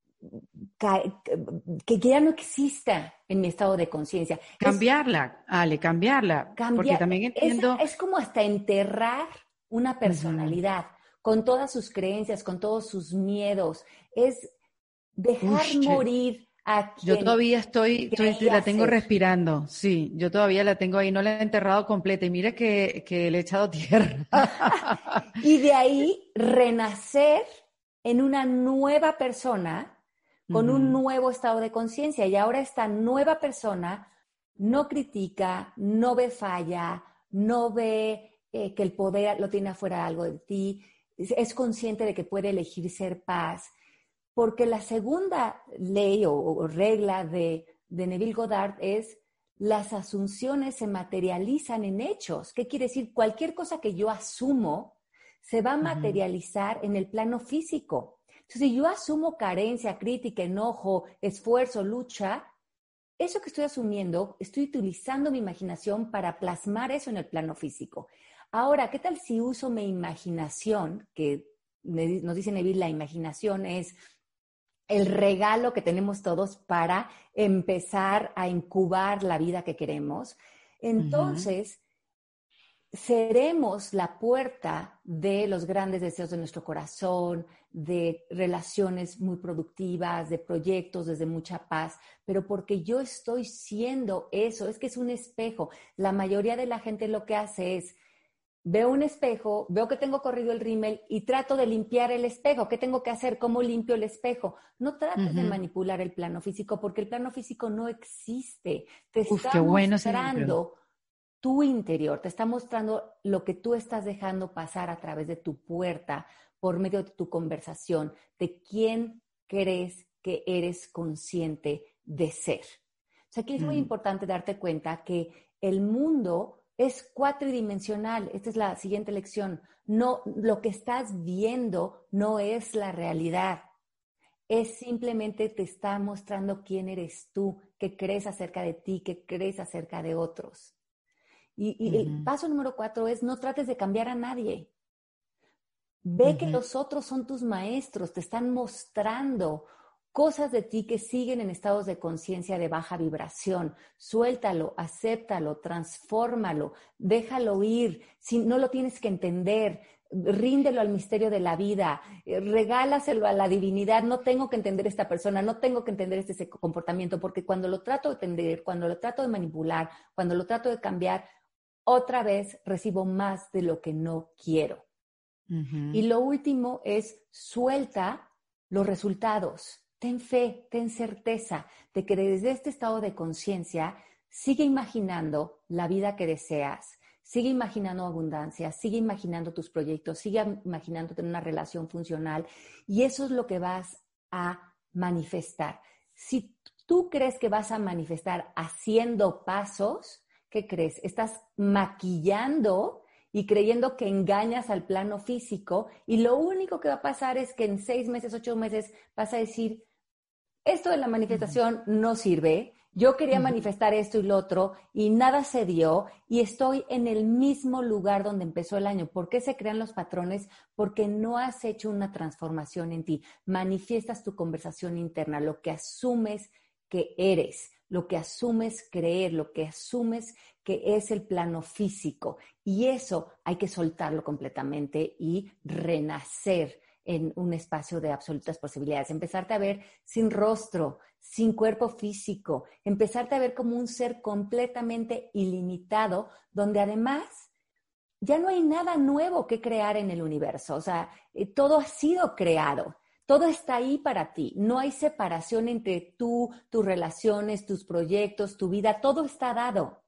que, que ya no exista en mi estado de conciencia? Cambiarla, es, Ale, cambiarla. Cambiar, porque también entiendo... Es, es como hasta enterrar una personalidad uh-huh. con todas sus creencias, con todos sus miedos. Es dejar Ush, morir a quien yo todavía estoy, estoy la tengo ser. respirando, sí, yo todavía la tengo ahí, no la he enterrado completa y mira que, que le he echado tierra. Y de ahí renacer en una nueva persona con uh-huh. un nuevo estado de conciencia y ahora esta nueva persona no critica, no ve falla, no ve eh, que el poder lo tiene afuera algo de ti, es, es consciente de que puede elegir ser paz. Porque la segunda ley o, o regla de, de Neville Goddard es las asunciones se materializan en hechos. ¿Qué quiere decir? Cualquier cosa que yo asumo se va a materializar uh-huh. en el plano físico. Entonces, si yo asumo carencia, crítica, enojo, esfuerzo, lucha, eso que estoy asumiendo, estoy utilizando mi imaginación para plasmar eso en el plano físico. Ahora, ¿qué tal si uso mi imaginación? Que nos dice Neville, la imaginación es el regalo que tenemos todos para empezar a incubar la vida que queremos. Entonces, uh-huh. seremos la puerta de los grandes deseos de nuestro corazón, de relaciones muy productivas, de proyectos desde mucha paz, pero porque yo estoy siendo eso, es que es un espejo. La mayoría de la gente lo que hace es, veo un espejo, veo que tengo corrido el rímel y trato de limpiar el espejo. ¿Qué tengo que hacer? ¿Cómo limpio el espejo? No trates uh-huh. de manipular el plano físico porque el plano físico no existe. Te Uf, está qué bueno mostrando tu interior, te está mostrando lo que tú estás dejando pasar a través de tu puerta por medio de tu conversación, de quién crees que eres consciente de ser. O sea, aquí es uh-huh. muy importante darte cuenta que el mundo es cuatridimensional. Esta es la siguiente lección. No, lo que estás viendo no es la realidad. Es simplemente te está mostrando quién eres tú, qué crees acerca de ti, qué crees acerca de otros. Y, y uh-huh. el paso número cuatro es no trates de cambiar a nadie. Ve uh-huh. que los otros son tus maestros, te están mostrando cosas de ti que siguen en estados de conciencia de baja vibración. Suéltalo, acéptalo, transfórmalo, déjalo ir. Si no lo tienes que entender, ríndelo al misterio de la vida, regálaselo a la divinidad. No tengo que entender esta persona, no tengo que entender este comportamiento, porque cuando lo trato de entender, cuando lo trato de manipular, cuando lo trato de cambiar, otra vez recibo más de lo que no quiero. Uh-huh. Y lo último es suelta los resultados. Ten fe, ten certeza de que desde este estado de conciencia sigue imaginando la vida que deseas, sigue imaginando abundancia, sigue imaginando tus proyectos, sigue imaginando tener una relación funcional y eso es lo que vas a manifestar. Si tú crees que vas a manifestar haciendo pasos, ¿qué crees? Estás maquillando y creyendo que engañas al plano físico y lo único que va a pasar es que en seis meses, ocho meses vas a decir, esto de la manifestación uh-huh. no sirve, yo quería uh-huh. manifestar esto y lo otro y nada se dio y estoy en el mismo lugar donde empezó el año. ¿Por qué se crean los patrones? Porque no has hecho una transformación en ti. Manifiestas tu conversación interna, lo que asumes que eres, lo que asumes creer, lo que asumes que es el plano físico. Y eso hay que soltarlo completamente y renacer en un espacio de absolutas posibilidades. Empezarte a ver sin rostro, sin cuerpo físico, empezarte a ver como un ser completamente ilimitado, donde además ya no hay nada nuevo que crear en el universo. O sea, eh, todo ha sido creado. Todo está ahí para ti. No hay separación entre tú, tus relaciones, tus proyectos, tu vida. Todo está dado.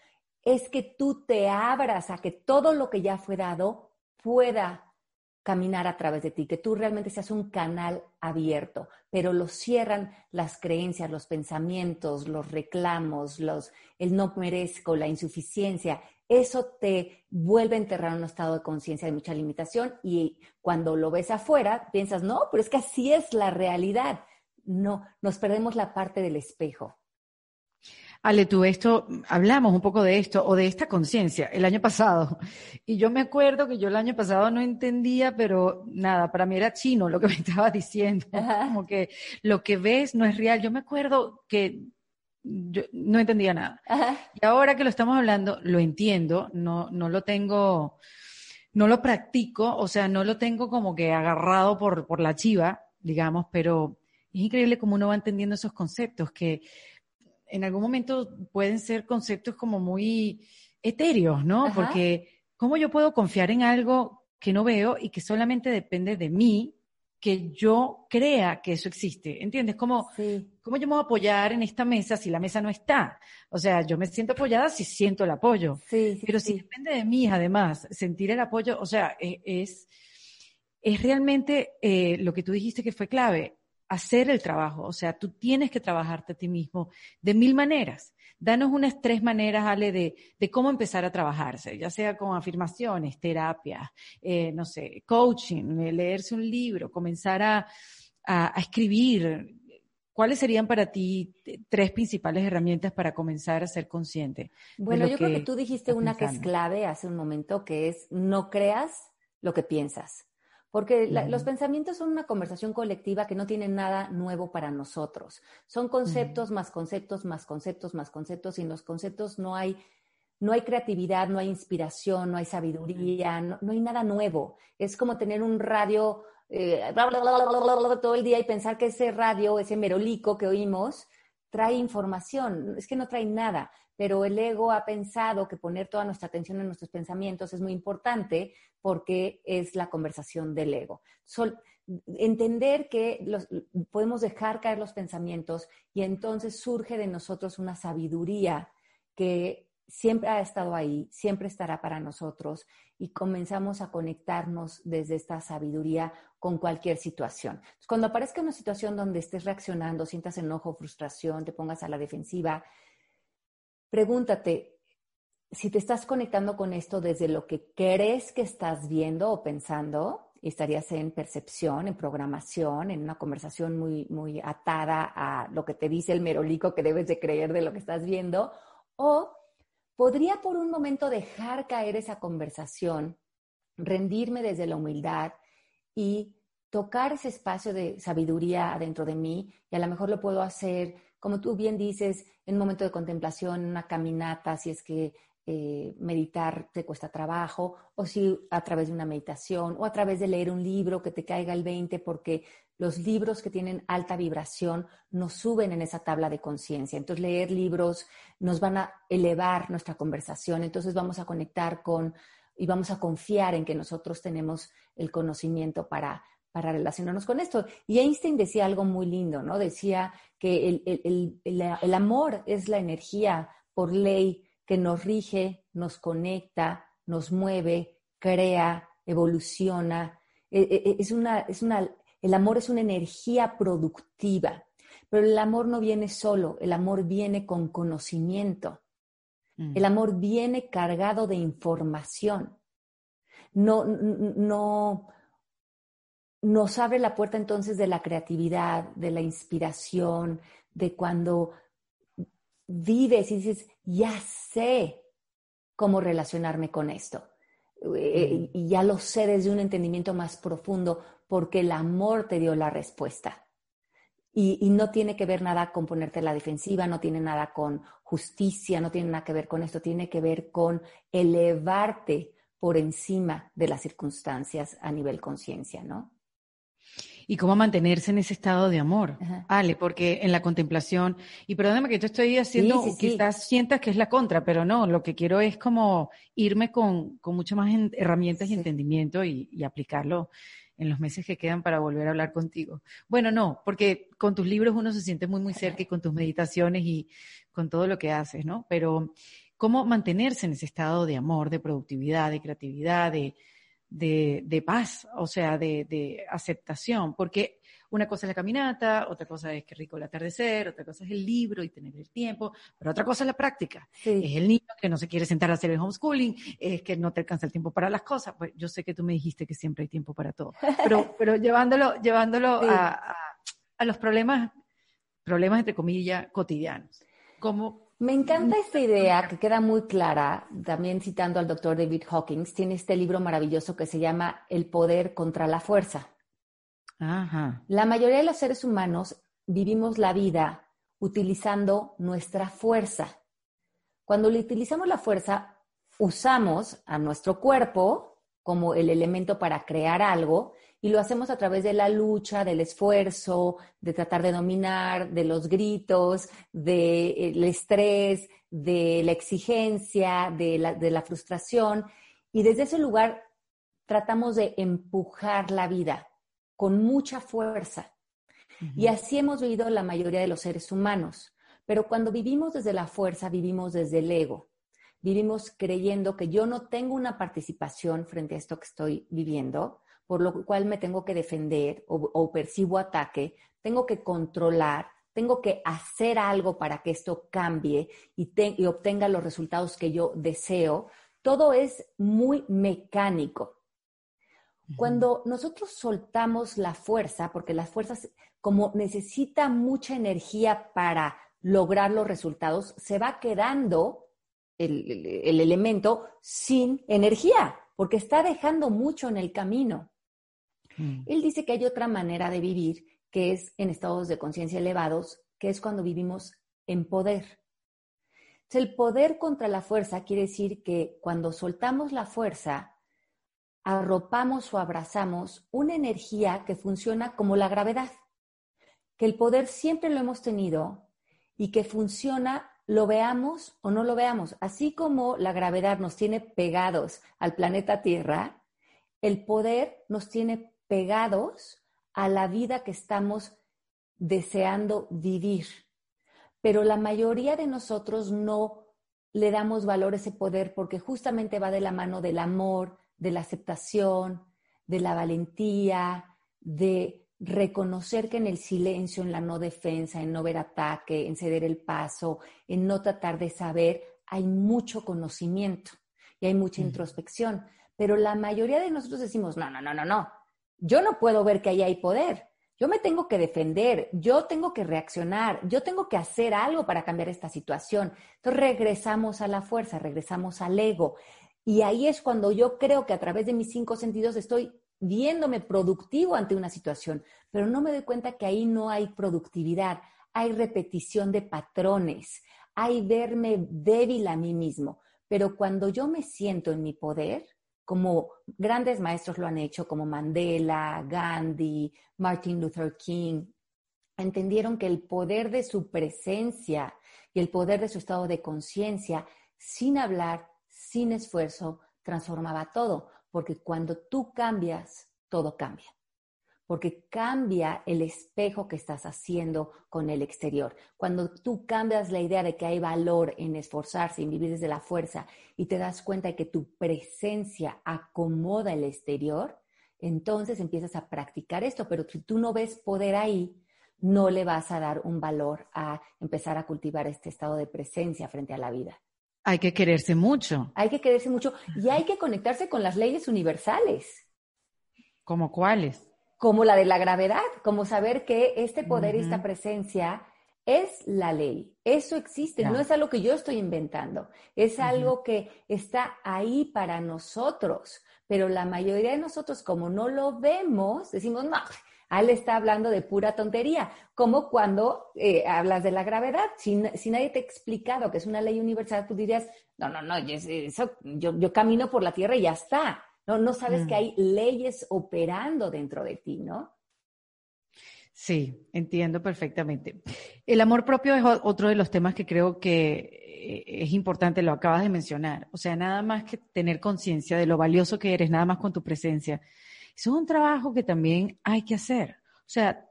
Es que tú te abras a que todo lo que ya fue dado pueda caminar a través de ti, que tú realmente seas un canal abierto, pero lo cierran las creencias, los pensamientos, los reclamos, los, el no merezco, la insuficiencia. Eso te vuelve a enterrar en un estado de conciencia de mucha limitación y cuando lo ves afuera piensas, no, pero es que así es la realidad. No, nos perdemos la parte del espejo. Ale, tú esto, hablamos un poco de esto, o de esta conciencia, el año pasado. Y yo me acuerdo que yo el año pasado no entendía, pero nada, para mí era chino lo que me estabas diciendo. Ajá. Como que lo que ves no es real. Yo me acuerdo que yo no entendía nada. Ajá. Y ahora que lo estamos hablando, lo entiendo, no, no lo tengo, no lo practico, o sea, no lo tengo como que agarrado por, por la chiva, digamos, pero es increíble cómo uno va entendiendo esos conceptos que en algún momento pueden ser conceptos como muy etéreos, ¿no? Ajá. Porque ¿cómo yo puedo confiar en algo que no veo y que solamente depende de mí, que yo crea que eso existe? ¿Entiendes? ¿Cómo, sí. ¿Cómo yo me voy a apoyar en esta mesa si la mesa no está? O sea, yo me siento apoyada si siento el apoyo. Sí, sí, Pero sí. si depende de mí, además, sentir el apoyo, o sea, es, es realmente eh, lo que tú dijiste que fue clave. Hacer el trabajo, o sea, tú tienes que trabajarte a ti mismo de mil maneras. Danos unas tres maneras, Ale, de, de cómo empezar a trabajarse, ya sea con afirmaciones, terapias, eh, no sé, coaching, leerse un libro, comenzar a, a, a escribir. ¿Cuáles serían para ti tres principales herramientas para comenzar a ser consciente? Bueno, yo creo que tú dijiste una que es clave hace un momento, que es no creas lo que piensas. Porque la, uh-huh. los pensamientos son una conversación colectiva que no tiene nada nuevo para nosotros. Son conceptos uh-huh. más conceptos, más conceptos, más conceptos, y en los conceptos no hay, no hay creatividad, no hay inspiración, no hay sabiduría, no, no hay nada nuevo. Es como tener un radio eh, bla, bla, bla, bla, bla, bla, todo el día y pensar que ese radio, ese merolico que oímos, trae información. Es que no trae nada. Pero el ego ha pensado que poner toda nuestra atención en nuestros pensamientos es muy importante porque es la conversación del ego. Sol, entender que los, podemos dejar caer los pensamientos y entonces surge de nosotros una sabiduría que siempre ha estado ahí, siempre estará para nosotros y comenzamos a conectarnos desde esta sabiduría con cualquier situación. Entonces, cuando aparezca una situación donde estés reaccionando, sientas enojo, frustración, te pongas a la defensiva, pregúntate si te estás conectando con esto desde lo que crees que estás viendo o pensando, y estarías en percepción, en programación, en una conversación muy, muy atada a lo que te dice el merolico que debes de creer de lo que estás viendo, o podría por un momento dejar caer esa conversación, rendirme desde la humildad y tocar ese espacio de sabiduría dentro de mí, y a lo mejor lo puedo hacer, como tú bien dices, en un momento de contemplación, en una caminata, si es que eh, meditar te cuesta trabajo, o si a través de una meditación, o a través de leer un libro que te caiga el veinte, porque los libros que tienen alta vibración nos suben en esa tabla de conciencia. Entonces, leer libros nos van a elevar nuestra conversación, entonces vamos a conectar con y vamos a confiar en que nosotros tenemos el conocimiento para para relacionarnos con esto. Y Einstein decía algo muy lindo, ¿no? Decía que el, el, el, el, el amor es la energía por ley que nos rige, nos conecta, nos mueve, crea, evoluciona. Es una, es una, el amor es una energía productiva, pero el amor no viene solo, el amor viene con conocimiento. Mm. El amor viene cargado de información. No, no, nos abre la puerta entonces de la creatividad, de la inspiración, de cuando vives y dices, ya sé cómo relacionarme con esto. Mm. Eh, y ya lo sé desde un entendimiento más profundo porque el amor te dio la respuesta. Y, y no tiene que ver nada con ponerte a la defensiva, no tiene nada con justicia, no tiene nada que ver con esto, tiene que ver con elevarte por encima de las circunstancias a nivel conciencia, ¿no? Y cómo mantenerse en ese estado de amor, Ajá. Ale, porque en la contemplación, y perdóname que te estoy haciendo, sí, sí, quizás sí. sientas que es la contra, pero no, lo que quiero es como irme con, con mucho más herramientas sí. y entendimiento y, y aplicarlo en los meses que quedan para volver a hablar contigo. Bueno, no, porque con tus libros uno se siente muy, muy cerca y con tus meditaciones y con todo lo que haces, ¿no? Pero cómo mantenerse en ese estado de amor, de productividad, de creatividad, de De, de paz, o sea, de, de aceptación, porque una cosa es la caminata, otra cosa es qué rico el atardecer, otra cosa es el libro y tener el tiempo, pero otra cosa es la práctica. Sí. Es el niño que no se quiere sentar a hacer el homeschooling, es que no te alcanza el tiempo para las cosas. Pues yo sé que tú me dijiste que siempre hay tiempo para todo, pero, pero llevándolo, llevándolo sí. a, a, a los problemas, problemas entre comillas, cotidianos. ¿Cómo? Me encanta esta idea que queda muy clara, también citando al doctor David Hawkins, tiene este libro maravilloso que se llama El poder contra la fuerza. Ajá. La mayoría de los seres humanos vivimos la vida utilizando nuestra fuerza. Cuando utilizamos la fuerza, usamos a nuestro cuerpo como el elemento para crear algo y lo hacemos a través de la lucha, del esfuerzo, de tratar de dominar, de los gritos, del estrés, de la exigencia, de la, de la frustración. Y desde ese lugar tratamos de empujar la vida con mucha fuerza. Uh-huh. Y así hemos vivido la mayoría de los seres humanos. Pero cuando vivimos desde la fuerza, vivimos desde el ego. Vivimos creyendo que yo no tengo una participación frente a esto que estoy viviendo, por lo cual me tengo que defender o, o percibo ataque, tengo que controlar, tengo que hacer algo para que esto cambie y, te, y obtenga los resultados que yo deseo. Todo es muy mecánico. Uh-huh. Cuando nosotros soltamos la fuerza, porque la fuerza como necesita mucha energía para lograr los resultados, se va quedando el, el, el elemento sin energía, porque está dejando mucho en el camino. Mm. Él dice que hay otra manera de vivir, que es en estados de conciencia elevados, que es cuando vivimos en poder. Entonces, el poder contra la fuerza quiere decir que cuando soltamos la fuerza, arropamos o abrazamos una energía que funciona como la gravedad, que el poder siempre lo hemos tenido y que funciona, lo veamos o no lo veamos. Así como la gravedad nos tiene pegados al planeta Tierra, el poder nos tiene pegados a la vida que estamos deseando vivir. Pero la mayoría de nosotros no le damos valor a ese poder porque justamente va de la mano del amor, de la aceptación, de la valentía, de reconocer que en el silencio, en la no defensa, en no ver ataque, en ceder el paso, en no tratar de saber, hay mucho conocimiento y hay mucha mm. introspección. Pero la mayoría de nosotros decimos, no, no, no, no, no. Yo no puedo ver que ahí hay poder. Yo me tengo que defender, yo tengo que reaccionar, yo tengo que hacer algo para cambiar esta situación. Entonces regresamos a la fuerza, regresamos al ego. Y ahí es cuando yo creo que a través de mis cinco sentidos estoy viéndome productivo ante una situación, pero no me doy cuenta que ahí no hay productividad, hay repetición de patrones, hay verme débil a mí mismo. Pero cuando yo me siento en mi poder, como grandes maestros lo han hecho, como Mandela, Gandhi, Martin Luther King, entendieron que el poder de su presencia y el poder de su estado de conciencia, sin hablar, sin esfuerzo, transformaba todo. Porque cuando tú cambias, todo cambia. Porque cambia el espejo que estás haciendo con el exterior. Cuando tú cambias la idea de que hay valor en esforzarse, en vivir desde la fuerza, y te das cuenta de que tu presencia acomoda el exterior, entonces empiezas a practicar esto. Pero si tú no ves poder ahí, no le vas a dar un valor a empezar a cultivar este estado de presencia frente a la vida. Hay que quererse mucho. Hay que quererse mucho y hay que conectarse con las leyes universales. ¿Cómo cuáles? Como la de la gravedad, como saber que este poder y Uh-huh. esta presencia es la ley. Eso existe, yeah. No es algo que yo estoy inventando, es uh-huh. algo que está ahí para nosotros, pero la mayoría de nosotros, como no lo vemos, decimos, no, él está hablando de pura tontería, como cuando eh, hablas de la gravedad. Si, si nadie te ha explicado que es una ley universal, tú dirías, no, no, no, eso, yo, yo camino por la Tierra y ya está. No, no sabes mm. que hay leyes operando dentro de ti, ¿no? Sí, entiendo perfectamente. El amor propio es otro de los temas que creo que es importante, lo acabas de mencionar. O sea, nada más que tener conciencia de lo valioso que eres, nada más con tu presencia. Eso es un trabajo que también hay que hacer. O sea,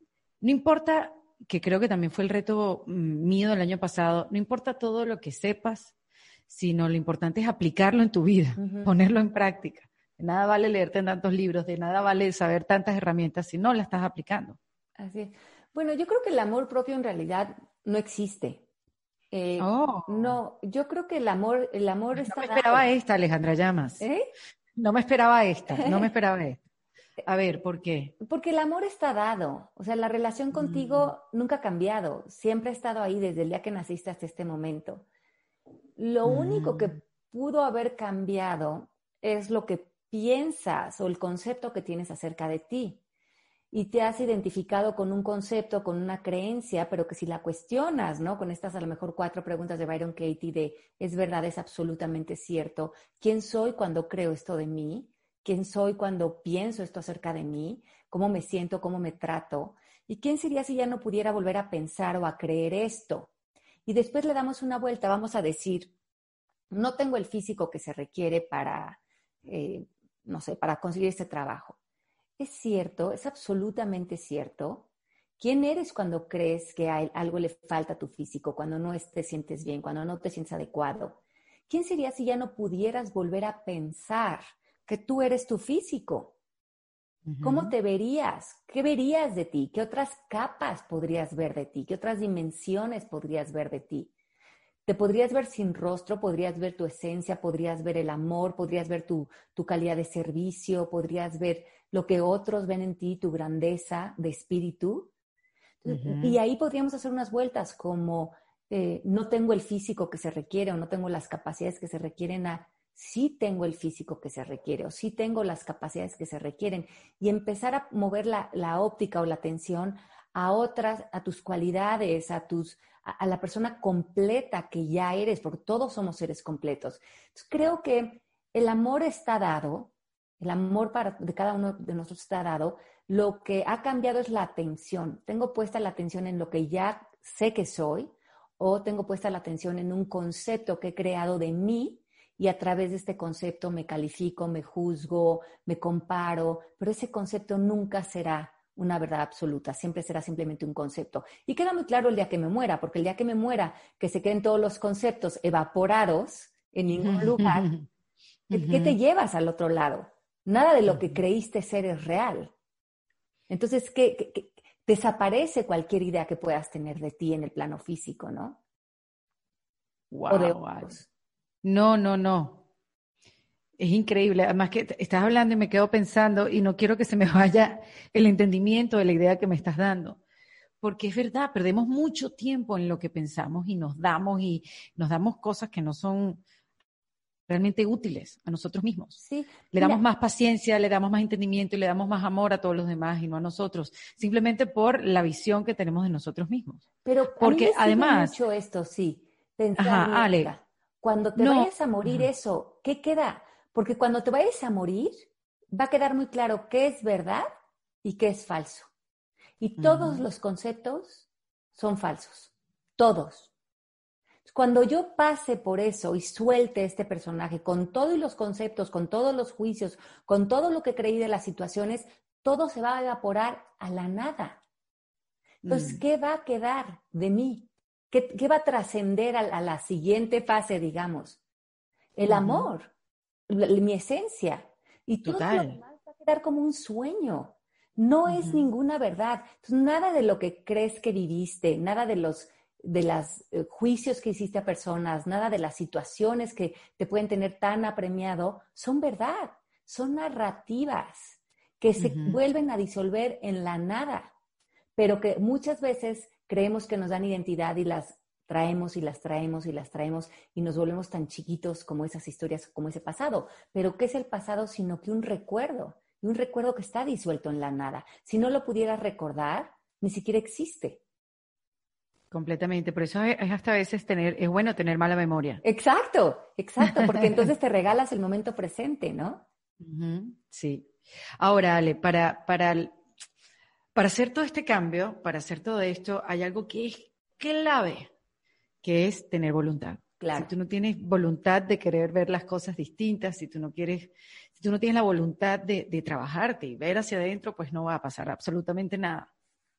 no importa, que creo que también fue el reto mío del año pasado, no importa todo lo que sepas, sino lo importante es aplicarlo en tu vida, uh-huh. ponerlo en práctica. De nada vale leerte en tantos libros, de nada vale saber tantas herramientas si no las estás aplicando. Así es. Bueno, yo creo que el amor propio en realidad no existe. Eh, oh. No, yo creo que el amor, el amor no está me esperaba dado. esta, Alejandra Llamas. ¿Eh? No me esperaba esta, no me esperaba esta. A ver, ¿por qué? Porque el amor está dado. O sea, la relación contigo mm. nunca ha cambiado. Siempre ha estado ahí desde el día que naciste hasta este momento. Lo mm. único que pudo haber cambiado es lo que piensas o el concepto que tienes acerca de ti. Y te has identificado con un concepto, con una creencia, pero que si la cuestionas, ¿no? Con estas a lo mejor cuatro preguntas de Byron Katie de ¿es verdad, es absolutamente cierto? ¿Quién soy cuando creo esto de mí? ¿Quién soy cuando pienso esto acerca de mí? ¿Cómo me siento? ¿Cómo me trato? ¿Y quién sería si ya no pudiera volver a pensar o a creer esto? Y después le damos una vuelta, vamos a decir, no tengo el físico que se requiere para, eh, no sé, para conseguir este trabajo. ¿Es cierto? ¿Es absolutamente cierto? ¿Quién eres cuando crees que hay, algo le falta a tu físico, cuando no te sientes bien, cuando no te sientes adecuado? ¿Quién sería si ya no pudieras volver a pensar que tú eres tu físico? Uh-huh. ¿Cómo te verías? ¿Qué verías de ti? ¿Qué otras capas podrías ver de ti? ¿Qué otras dimensiones podrías ver de ti? Te podrías ver sin rostro, podrías ver tu esencia, podrías ver el amor, podrías ver tu, tu calidad de servicio, podrías ver lo que otros ven en ti, tu grandeza de espíritu. Uh-huh. Y ahí podríamos hacer unas vueltas como eh, no tengo el físico que se requiere o no tengo las capacidades que se requieren a sí tengo el físico que se requiere o sí tengo las capacidades que se requieren y empezar a mover la, la óptica o la atención a otras, a tus cualidades, a tus a, a la persona completa que ya eres, porque todos somos seres completos. Entonces, creo que el amor está dado, el amor para, de cada uno de nosotros está dado. Lo que ha cambiado es la atención. Tengo puesta la atención en lo que ya sé que soy o tengo puesta la atención en un concepto que he creado de mí y a través de este concepto me califico, me juzgo, me comparo, pero ese concepto nunca será una verdad absoluta, siempre será simplemente un concepto. Y queda muy claro el día que me muera, porque el día que me muera, que se queden todos los conceptos evaporados en ningún lugar, ¿qué, ¿qué te llevas al otro lado? Nada de lo que creíste ser es real. Entonces, ¿qué, qué, qué? Desaparece cualquier idea que puedas tener de ti en el plano físico, ¿no? Wow, o de otros. No, no, no. Es increíble. Además que estás hablando y me quedo pensando y no quiero que se me vaya el entendimiento de la idea que me estás dando. Porque es verdad, perdemos mucho tiempo en lo que pensamos y nos damos y nos damos cosas que no son realmente útiles a nosotros mismos. Sí. Le damos Mira, más paciencia, le damos más entendimiento y le damos más amor a todos los demás y no a nosotros, simplemente por la visión que tenemos de nosotros mismos. pero a mí Porque me sirve además, mucho esto, sí, pensar, ajá, Ale, Erika, cuando te no, vayas a morir ajá, eso, ¿qué queda? Porque cuando te vayas a morir, va a quedar muy claro qué es verdad y qué es falso. Y todos ujú, los conceptos son falsos, todos. Cuando yo pase por eso y suelte este personaje con todos los conceptos, con todos los juicios, con todo lo que creí de las situaciones, todo se va a evaporar a la nada. Entonces, mm, ¿qué va a quedar de mí? ¿Qué, qué va a trascender a, a la siguiente fase, digamos? El ujú, amor, la- mi esencia. Y todo lo total. demás va a quedar como un sueño. No es Ujú, ninguna verdad. Entonces, nada de lo que crees que viviste, nada de los de los juicios que hiciste a personas, nada de las situaciones que te pueden tener tan apremiado, son verdad, son narrativas que se ujú. vuelven a disolver en la nada, pero que muchas veces creemos que nos dan identidad y las traemos y las traemos y las traemos y nos volvemos tan chiquitos como esas historias, como ese pasado. Pero ¿qué es el pasado sino que un recuerdo? Y un recuerdo que está disuelto en la nada. Si no lo pudieras recordar, ni siquiera existe. Completamente. Por eso es, es hasta a veces tener, es bueno tener mala memoria. Exacto, exacto, porque entonces te regalas el momento presente, ¿no? Ujú, sí. Ahora, Ale, para, para, el- para hacer todo este cambio, para hacer todo esto, hay algo que es clave, que es tener voluntad. Si Claro. tú no tienes voluntad de querer ver las cosas distintas, si tú no quieres, si tú no tienes la voluntad de, de trabajarte y ver hacia adentro, pues no va a pasar absolutamente nada.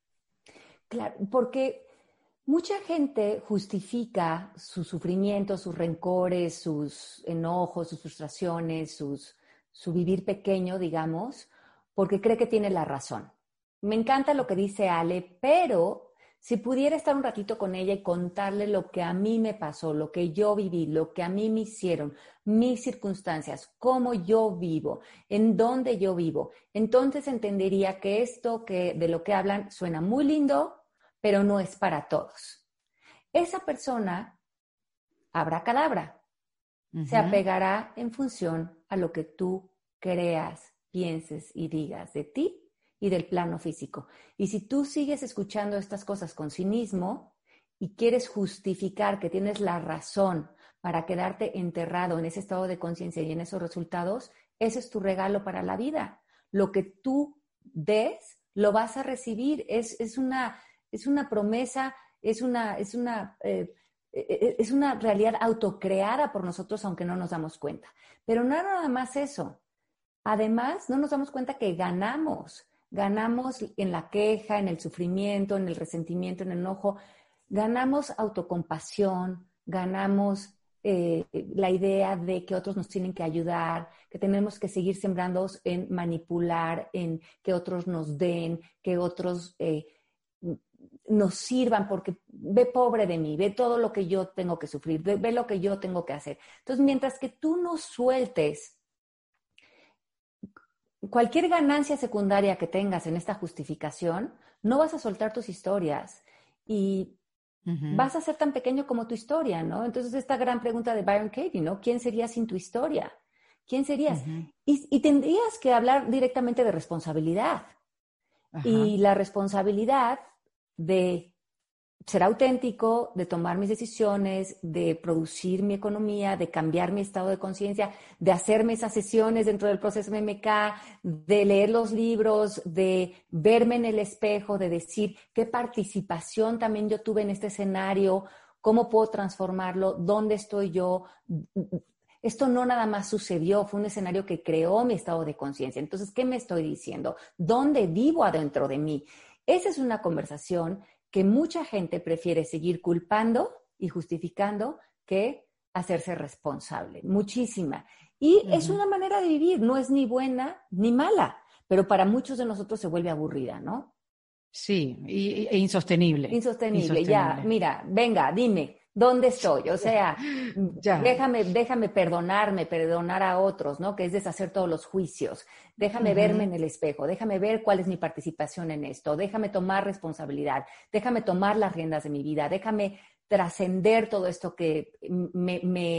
Claro, porque mucha gente justifica sus sufrimientos, sus rencores, sus enojos, sus frustraciones, sus, su vivir pequeño, digamos, porque cree que tiene la razón. Me encanta lo que dice Ale, pero si pudiera estar un ratito con ella y contarle lo que a mí me pasó, lo que yo viví, lo que a mí me hicieron, mis circunstancias, cómo yo vivo, en dónde yo vivo, entonces entendería que esto que de lo que hablan suena muy lindo, pero no es para todos. Esa persona, abracadabra, se Ujú, apegará en función a lo que tú creas, pienses y digas de ti y del plano físico. Y si tú sigues escuchando estas cosas con cinismo y quieres justificar que tienes la razón para quedarte enterrado en ese estado de conciencia y en esos resultados, ese es tu regalo para la vida. Lo que tú des, lo vas a recibir. Es, es, una, es una promesa, es una, es una eh, es una realidad autocreada por nosotros, aunque no nos damos cuenta. Pero no nada más eso. Además, no nos damos cuenta que ganamos. Ganamos en la queja, en el sufrimiento, en el resentimiento, en el enojo. Ganamos autocompasión, ganamos eh, la idea de que otros nos tienen que ayudar, que tenemos que seguir sembrando en manipular, en que otros nos den, que otros eh, nos sirvan, porque ve pobre de mí, ve todo lo que yo tengo que sufrir, ve, ve lo que yo tengo que hacer. Entonces, mientras que tú no sueltes cualquier ganancia secundaria que tengas en esta justificación, no vas a soltar tus historias y ujú, vas a ser tan pequeño como tu historia, ¿no? Entonces, esta gran pregunta de Byron Katie, ¿no? ¿Quién serías sin tu historia? ¿Quién serías? ujú. Y, y tendrías que hablar directamente de responsabilidad. Ajá. Y la responsabilidad de ser auténtico, de tomar mis decisiones, de producir mi economía, de cambiar mi estado de conciencia, de hacerme esas sesiones dentro del proceso M M K, de leer los libros, de verme en el espejo, de decir qué participación también yo tuve en este escenario, cómo puedo transformarlo, dónde estoy yo. Esto no nada más sucedió, fue un escenario que creó mi estado de conciencia. Entonces, ¿qué me estoy diciendo? ¿Dónde vivo adentro de mí? Esa es una conversación que mucha gente prefiere seguir culpando y justificando que hacerse responsable. Muchísima. Y es Ujú. una manera de vivir, no es ni buena ni mala, pero para muchos de nosotros se vuelve aburrida, ¿no? Sí, y- e insostenible, Insostenible, ya, insostenible. mira, venga, dime, ¿dónde estoy? O Ya, sea, ya. déjame, déjame perdonarme, perdonar a otros, ¿no? Que es deshacer todos los juicios. Déjame verme Ujú, en el espejo, déjame ver cuál es mi participación en esto, déjame tomar responsabilidad, déjame tomar las riendas de mi vida, déjame trascender todo esto que me, me,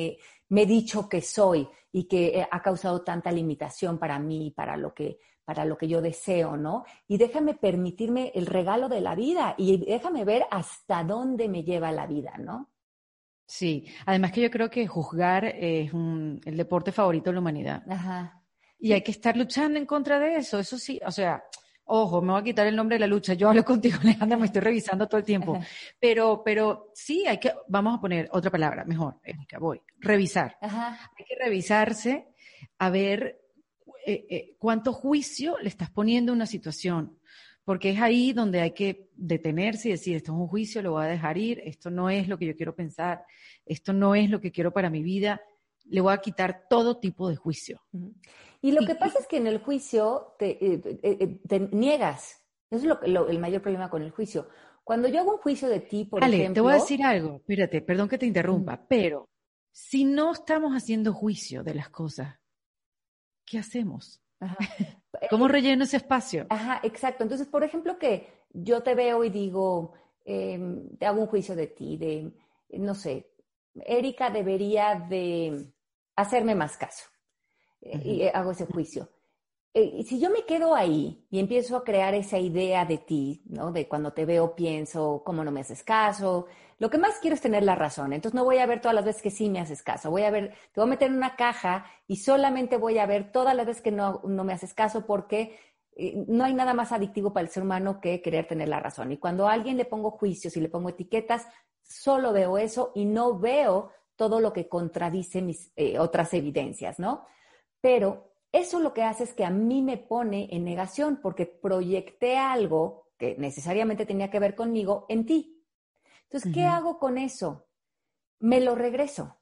me he dicho que soy y que ha causado tanta limitación para mí, para lo que, para lo que yo deseo, ¿no? Y déjame permitirme el regalo de la vida y déjame ver hasta dónde me lleva la vida, ¿no? Sí, además que yo creo que juzgar es un, el deporte favorito de la humanidad. Ajá. Y Sí. hay que estar luchando en contra de eso, eso sí, o sea, ojo, me voy a quitar el nombre de la lucha, yo hablo contigo, Alejandra, me estoy revisando todo el tiempo, pero, pero sí, hay que, vamos a poner otra palabra, mejor, Erika, voy, revisar. Ajá. Hay que revisarse a ver eh, eh, cuánto juicio le estás poniendo a una situación, porque es ahí donde hay que detenerse y decir, esto es un juicio, lo voy a dejar ir, esto no es lo que yo quiero pensar, esto no es lo que quiero para mi vida, le voy a quitar todo tipo de juicio. Y lo Y, que pasa es que en el juicio te, eh, eh, te niegas. Eso es lo, lo, el mayor problema con el juicio. Cuando yo hago un juicio de ti, por Ale, te voy a ejemplo... decir algo, espérate, perdón que te Uh, interrumpa, pero si no estamos haciendo juicio de las cosas, ¿qué hacemos? ajá. ¿Cómo relleno ese espacio? Ajá, exacto. Entonces, por ejemplo, que yo te veo y digo, eh, te hago un juicio de ti, de, no sé, Erika debería de hacerme más caso. Eh, y Uh-huh. eh, hago ese juicio. Eh, y si yo me quedo ahí y empiezo a crear esa idea de ti, ¿no? De cuando te veo pienso, cómo no me haces caso. Lo que más quiero es tener la razón. Entonces no voy a ver todas las veces que sí me haces caso. Voy a ver, te voy a meter en una caja y solamente voy a ver todas las veces que no, no me haces caso porque eh, no hay nada más adictivo para el ser humano que querer tener la razón. Y cuando a alguien le pongo juicios y le pongo etiquetas, solo veo eso y no veo todo lo que contradice mis eh, otras evidencias, ¿no? Pero eso lo que hace es que a mí me pone en negación porque proyecté algo que necesariamente tenía que ver conmigo en ti. Entonces, ¿qué Uh-huh. hago con eso? Me lo regreso.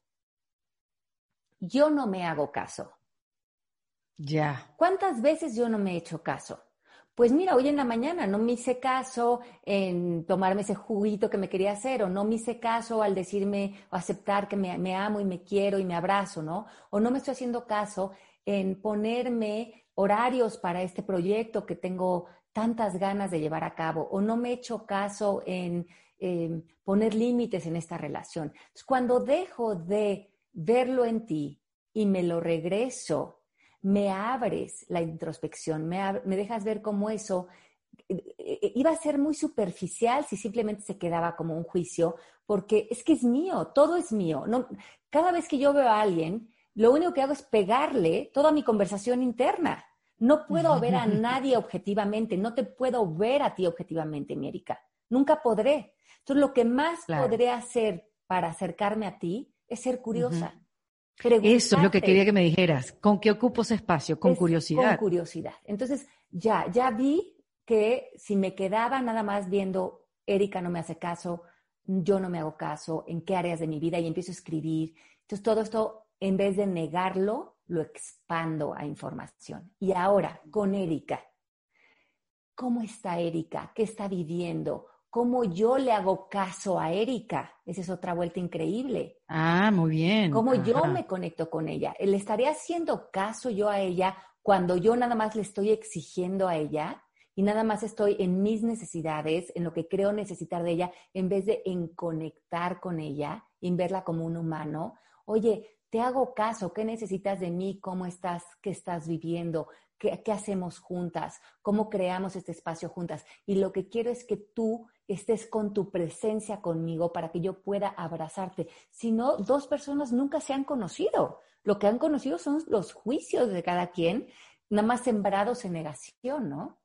Yo no me hago caso. Ya. ¿Cuántas veces yo no me he hecho caso? Pues mira, hoy en la mañana no me hice caso en tomarme ese juguito que me quería hacer, o no me hice caso al decirme o aceptar que me, me amo y me quiero y me abrazo, ¿no? O no me estoy haciendo caso en ponerme horarios para este proyecto que tengo tantas ganas de llevar a cabo, o no me he hecho caso en eh, poner límites en esta relación. Entonces, cuando dejo de verlo en ti y me lo regreso, me abres la introspección, me, ab- me dejas ver cómo eso eh, eh, iba a ser muy superficial si simplemente se quedaba como un juicio, porque es que es mío, todo es mío. No, cada vez que yo veo a alguien, lo único que hago es pegarle toda mi conversación interna. No puedo ver a nadie objetivamente, no te puedo ver a ti objetivamente, mi Erika. Nunca podré. Entonces, lo que más Claro. podré hacer para acercarme a ti es ser Uh-huh. curiosa, Eso es lo que quería preguntarte. que me dijeras. ¿Con qué ocupo ese espacio? Con Es con curiosidad. curiosidad. Entonces, ya, ya vi que si me quedaba nada más viendo, Erika no me hace caso, yo no me hago caso, en qué áreas de mi vida y empiezo a escribir. Entonces, todo esto, en vez de negarlo, lo expando a información. Y ahora, con Erika, ¿cómo está Erika? ¿Qué está viviendo? ¿Cómo yo le hago caso a Erika? Esa es otra vuelta increíble. Ah, muy bien. Cómo yo Ajá. me conecto con ella. ¿Le estaré haciendo caso yo a ella cuando yo nada más le estoy exigiendo a ella y nada más estoy en mis necesidades, en lo que creo necesitar de ella, en vez de en conectar con ella, en verla como un humano? Oye, te hago caso, ¿qué necesitas de mí? ¿Cómo estás? ¿Qué estás viviendo? ¿Qué, qué hacemos juntas? ¿Cómo creamos este espacio juntas? Y lo que quiero es que tú estés con tu presencia conmigo para que yo pueda abrazarte. Si no, dos personas nunca se han conocido. Lo que han conocido son los juicios de cada quien, nada más sembrados en negación, ¿no?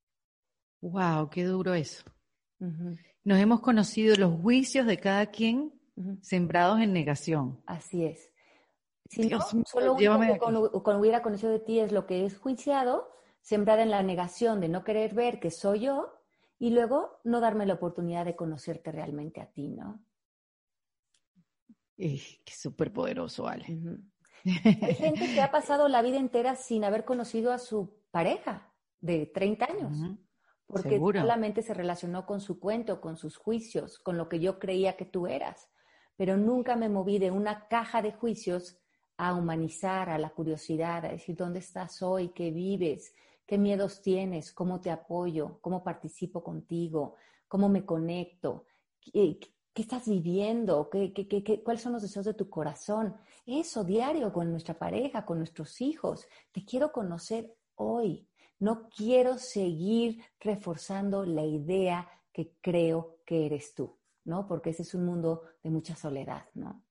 Wow, qué duro eso. Uh-huh, Nos hemos conocido los juicios de cada quien uh-huh. sembrados en negación. Así es. Si no, Dios mío, solo lo único llévame de que con, aquí. con hubiera conocido de ti es lo que es juiciado, sembrada en la negación de no querer ver que soy yo, y luego no darme la oportunidad de conocerte realmente a ti, ¿no? Eh, qué súper poderoso, Ale. Uh-huh. Hay gente que ha pasado la vida entera sin haber conocido a su pareja de treinta años, Ujú. porque Seguro. solamente se relacionó con su cuento, con sus juicios, con lo que yo creía que tú eras. Pero nunca me moví de una caja de juicios a humanizar, a la curiosidad, a decir dónde estás hoy, qué vives, qué miedos tienes, cómo te apoyo, cómo participo contigo, cómo me conecto, qué, ¿Qué estás viviendo? ¿Qué, qué, qué, qué, ¿Cuáles son los deseos de tu corazón? Eso, diario, con nuestra pareja, con nuestros hijos. Te quiero conocer hoy. No quiero seguir reforzando la idea que creo que eres tú, ¿no? Porque ese es un mundo de mucha soledad, ¿no?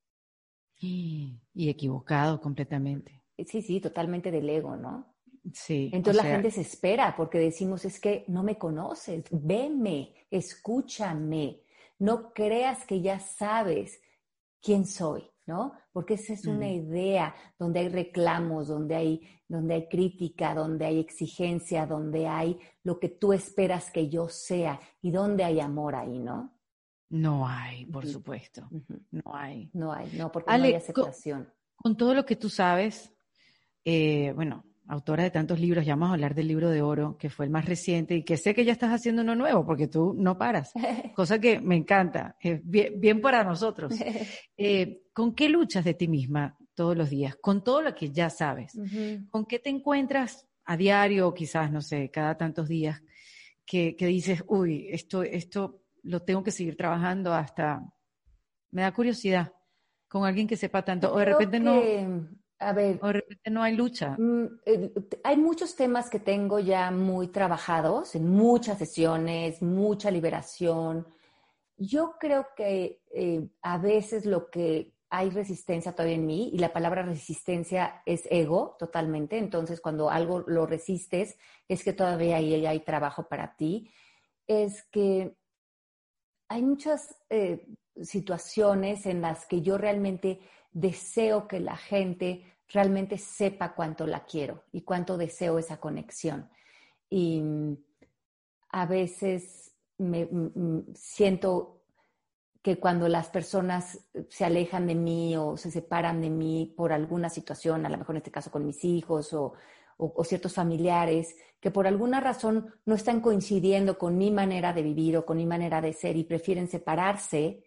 Y, y equivocado completamente. Sí, sí, totalmente del ego, ¿no? Sí, o Entonces la sea, gente se espera porque decimos, es que no me conoces, veme, escúchame, no creas que ya sabes quién soy, ¿no? Porque esa es una mm, idea donde hay reclamos, donde hay, donde hay crítica, donde hay exigencia, donde hay lo que tú esperas que yo sea y donde hay amor ahí, ¿no? no hay, por Ujú, supuesto, ujú. no hay. No hay, no, porque no hay Ale, co- aceptación. con, todo lo que tú sabes, eh, bueno, autora de tantos libros, ya vamos a hablar del libro de oro, que fue el más reciente y que sé que ya estás haciendo uno nuevo porque tú no paras, cosa que me encanta, es bien, bien para nosotros. Eh, ¿con qué luchas de ti misma todos los días? Con todo lo que ya sabes. Ujú. ¿Con qué te encuentras a diario, quizás, no sé, cada tantos días, que, que dices, uy, esto, esto lo tengo que seguir trabajando hasta, me da curiosidad, con alguien que sepa tanto, o de Creo repente no, que, a ver, o de repente no hay lucha. Mm, eh, hay muchos temas que tengo ya muy trabajados, en muchas sesiones, mucha liberación. Yo creo que eh, a veces lo que hay resistencia todavía en mí, y la palabra resistencia es ego totalmente, entonces cuando algo lo resistes es que todavía ahí hay trabajo para ti, es que hay muchas eh, situaciones en las que yo realmente deseo que la gente realmente sepa cuánto la quiero y cuánto deseo esa conexión. Y mm, a veces me mm, siento que cuando las personas se alejan de mí o se separan de mí por alguna situación, a lo mejor en este caso con mis hijos o, o, o ciertos familiares, que por alguna razón no están coincidiendo con mi manera de vivir o con mi manera de ser y prefieren separarse,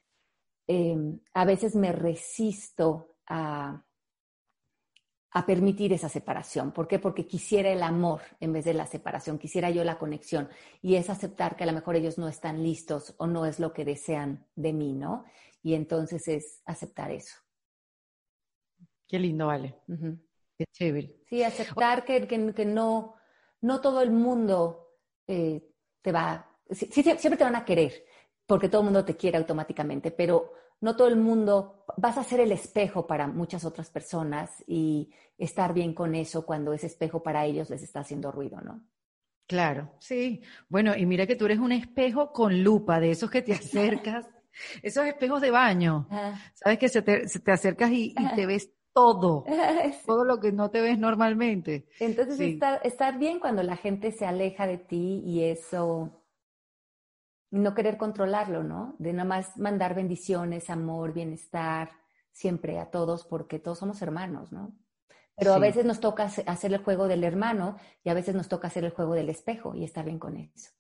eh, a veces me resisto a, a permitir esa separación. ¿Por qué? Porque quisiera el amor en vez de la separación, quisiera yo la conexión. Y es aceptar que a lo mejor ellos no están listos o no es lo que desean de mí, ¿no? Y entonces es aceptar eso. Qué lindo, vale. Uh-huh. Qué chévere. Sí, aceptar que, que, que no, no todo el mundo eh, te va, sí, sí, siempre te van a querer, porque todo el mundo te quiere automáticamente, pero no todo el mundo, vas a ser el espejo para muchas otras personas y estar bien con eso cuando ese espejo para ellos les está haciendo ruido, ¿no? Claro, sí. Bueno, y mira que tú eres un espejo con lupa, de esos que te acercas, esos espejos de baño, Ah. sabes que se te, se te acercas y, y te ves todo, todo lo que no te ves normalmente. Entonces, Sí, estar, estar bien cuando la gente se aleja de ti y eso, no querer controlarlo, ¿no? De nada más mandar bendiciones, amor, bienestar, siempre a todos, porque todos somos hermanos, ¿no? Pero a sí. veces nos toca hacer el juego del hermano y a veces nos toca hacer el juego del espejo y estar bien con eso.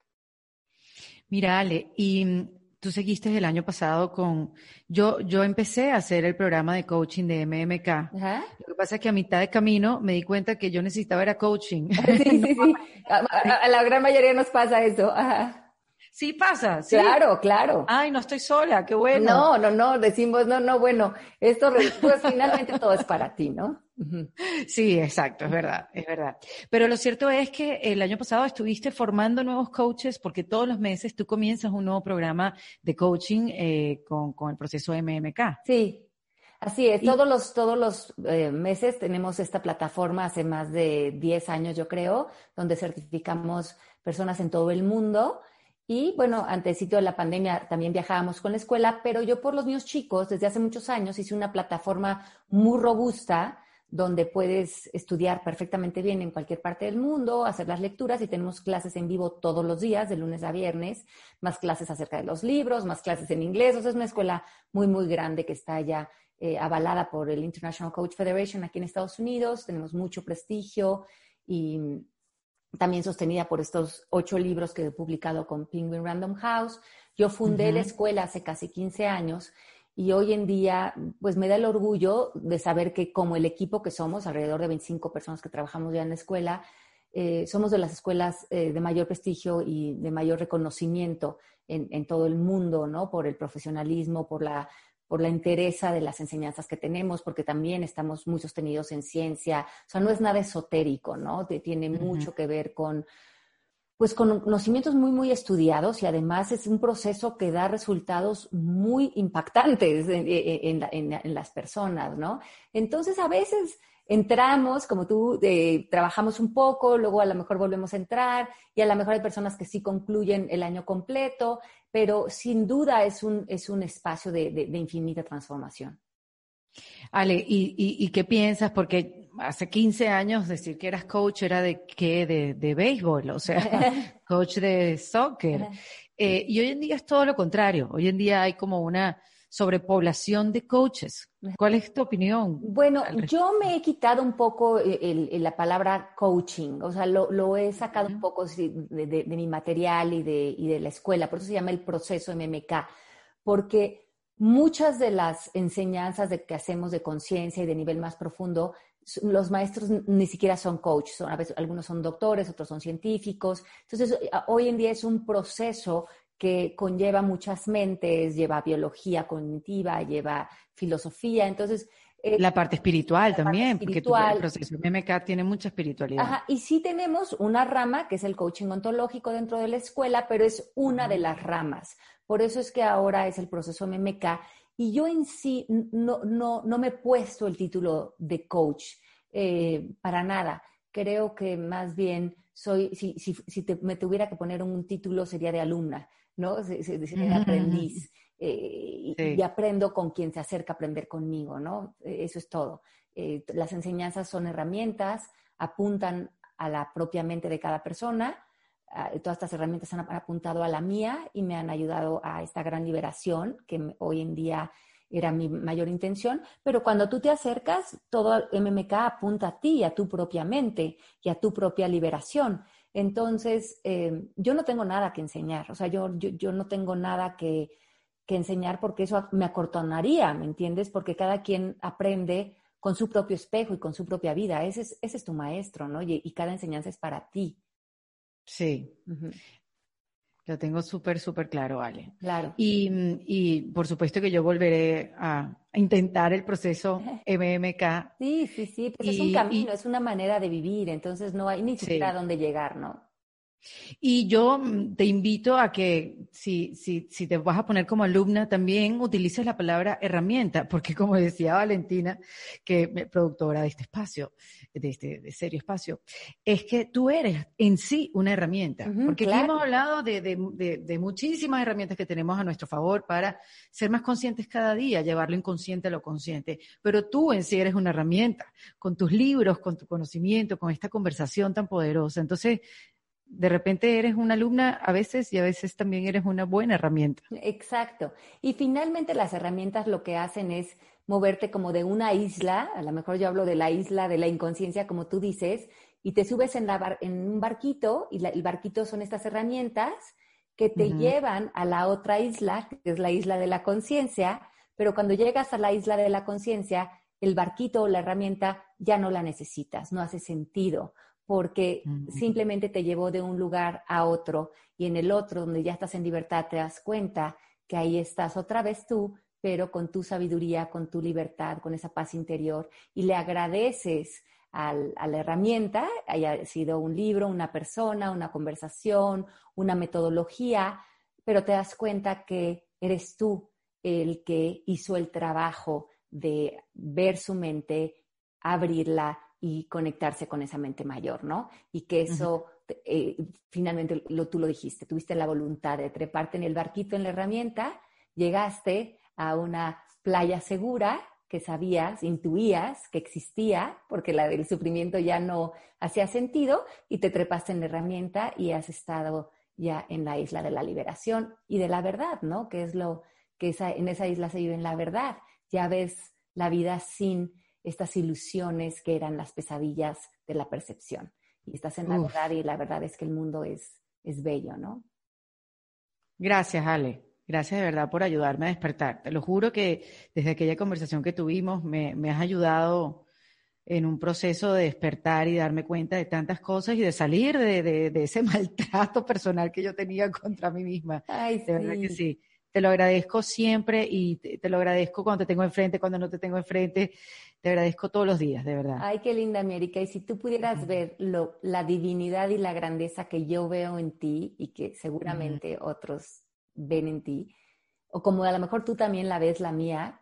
Mira, Ale, y mm, tú seguiste el año pasado con, yo, yo empecé a hacer el programa de coaching de M M K. Ajá. Lo que pasa es que a mitad de camino me di cuenta que yo necesitaba era coaching. Sí, No, sí, sí. A, a, a la gran mayoría nos pasa eso. Ajá. sí pasa, sí. Claro, claro. Ay, no estoy sola, qué bueno. No, no, no, decimos, no, no, bueno, esto, pues finalmente todo es para ti, ¿no? Uh-huh. Sí, exacto, es verdad, es verdad. Pero lo cierto es que el año pasado estuviste formando nuevos coaches porque todos los meses tú comienzas un nuevo programa de coaching eh, con, con el proceso M M K. Sí, así es. Y, Todos los, todos los eh, meses tenemos esta plataforma hace más de diez años, yo creo, donde certificamos personas en todo el mundo. Y bueno, ante el sitio de la pandemia también viajábamos con la escuela, pero yo por los niños chicos, desde hace muchos años, hice una plataforma muy robusta donde puedes estudiar perfectamente bien en cualquier parte del mundo, hacer las lecturas y tenemos clases en vivo todos los días, de lunes a viernes, más clases acerca de los libros, más clases en inglés. O sea, es una escuela muy, muy grande que está ya eh, avalada por el International Coach Federation aquí en Estados Unidos. Tenemos mucho prestigio y también sostenida por estos ocho libros que he publicado con Penguin Random House. Yo fundé uh-huh. la escuela hace casi quince años y hoy en día pues me da el orgullo de saber que como el equipo que somos, alrededor de veinticinco personas que trabajamos ya en la escuela, eh, somos de las escuelas eh, de mayor prestigio y de mayor reconocimiento en, en todo el mundo, ¿no? Por el profesionalismo, por la, por la entereza de las enseñanzas que tenemos, porque también estamos muy sostenidos en ciencia. O sea, no es nada esotérico, ¿no? Tiene uh-huh. mucho que ver con, pues, con conocimientos muy, muy estudiados, y además es un proceso que da resultados muy impactantes en, en, en, en las personas, ¿no? Entonces, a veces entramos, como tú, eh, trabajamos un poco, luego a lo mejor volvemos a entrar, y a lo mejor hay personas que sí concluyen el año completo, pero sin duda es un, es un espacio de, de, de infinita transformación. Ale, ¿y, y, ¿y qué piensas? Porque hace quince años decir que eras coach era de qué, de, de béisbol, o sea, coach de soccer. Eh, y hoy en día es todo lo contrario. Hoy en día hay como una sobrepoblación de coaches. ¿Cuál es tu opinión? Bueno, yo me he quitado un poco el, el, la palabra coaching, o sea, lo, lo he sacado uh-huh. un poco de, de, de mi material y de, y de la escuela, por eso se llama el proceso M M K, porque muchas de las enseñanzas de que hacemos de conciencia y de nivel más profundo, los maestros ni siquiera son coaches, son, a veces, algunos son doctores, otros son científicos. Entonces, hoy en día es un proceso que conlleva muchas mentes, lleva biología cognitiva, lleva filosofía. Entonces, eh, la parte espiritual la también, parte espiritual, porque tu, el proceso M M K tiene mucha espiritualidad. Ajá, y sí tenemos una rama que es el coaching ontológico dentro de la escuela, pero es una de las ramas. Por eso es que ahora es el proceso M M K, y yo en sí no, no, no me he puesto el título de coach eh, para nada. Creo que más bien soy, si, si, si te, me tuviera que poner un título sería de alumna, ¿no? Sería de aprendiz. Eh, sí. y, y aprendo con quien se acerca a aprender conmigo, ¿no? Eso es todo. Eh, las enseñanzas son herramientas, apuntan a la propia mente de cada persona. Uh, todas estas herramientas han apuntado a la mía y me han ayudado a esta gran liberación que me, hoy en día era mi mayor intención. Pero cuando tú te acercas, todo M M K apunta a ti y a tu propia mente y a tu propia liberación. Entonces, eh, yo no tengo nada que enseñar. O sea, yo, yo, yo no tengo nada que, que enseñar, porque eso me acortonaría, ¿me entiendes? Porque cada quien aprende con su propio espejo y con su propia vida. Ese es, ese es tu maestro, ¿no? Y, y cada enseñanza es para ti. Sí. Uh-huh. Lo tengo súper, súper claro, Ale. Claro. Y, y por supuesto que yo volveré a intentar el proceso M M K. Sí, sí, sí. Pues y, es un camino, y, es una manera de vivir. Entonces no hay ni siquiera sí. a dónde llegar, ¿no? Y yo te invito a que si, si, si te vas a poner como alumna, también utilices la palabra herramienta, porque como decía Valentina, que es productora de este espacio, de este de Serio Espacio, es que tú eres en sí una herramienta. Uh-huh, porque claro. Aquí hemos hablado de, de, de, de muchísimas herramientas que tenemos a nuestro favor para ser más conscientes cada día, llevar lo inconsciente a lo consciente, pero tú en sí eres una herramienta, con tus libros, con tu conocimiento, con esta conversación tan poderosa. Entonces, de repente eres una alumna a veces y a veces también eres una buena herramienta. Exacto. Y finalmente las herramientas lo que hacen es moverte como de una isla, a lo mejor yo hablo de la isla de la inconsciencia, como tú dices, y te subes en, la bar, en un barquito, y la, el barquito son estas herramientas que te uh-huh. llevan a la otra isla, que es la isla de la conciencia, pero cuando llegas a la isla de la conciencia, el barquito o la herramienta ya no la necesitas, no hace sentido, porque uh-huh. simplemente te llevó de un lugar a otro, y en el otro, donde ya estás en libertad, te das cuenta que ahí estás otra vez tú, pero con tu sabiduría, con tu libertad, con esa paz interior, y le agradeces al, a la herramienta, haya sido un libro, una persona, una conversación, una metodología, pero te das cuenta que eres tú el que hizo el trabajo de ver su mente, abrirla y conectarse con esa mente mayor, ¿no? Y que eso, uh-huh. eh, finalmente, lo, tú lo dijiste, tuviste la voluntad de treparte en el barquito, en la herramienta, llegaste a una playa segura que sabías, intuías que existía, porque la del sufrimiento ya no hacía sentido, y te trepaste en la herramienta y has estado ya en la isla de la liberación y de la verdad, ¿no? Que es lo que esa, en esa isla se vive en la verdad. Ya ves la vida sin estas ilusiones que eran las pesadillas de la percepción. Y estás en la Uf. verdad, y la verdad es que el mundo es, es bello, ¿no? Gracias, Ale. Gracias de verdad por ayudarme a despertar. Te lo juro que desde aquella conversación que tuvimos me, me has ayudado en un proceso de despertar y darme cuenta de tantas cosas y de salir de, de, de ese maltrato personal que yo tenía contra mí misma. Ay, De verdad sí. que sí. Te lo agradezco siempre y te, te lo agradezco cuando te tengo enfrente, cuando no te tengo enfrente. Te agradezco todos los días, de verdad. Ay, qué linda, mi Erika. Y si tú pudieras Uh-huh. ver lo, la divinidad y la grandeza que yo veo en ti y que seguramente Uh-huh. otros ven en ti, o como a lo mejor tú también la ves la mía,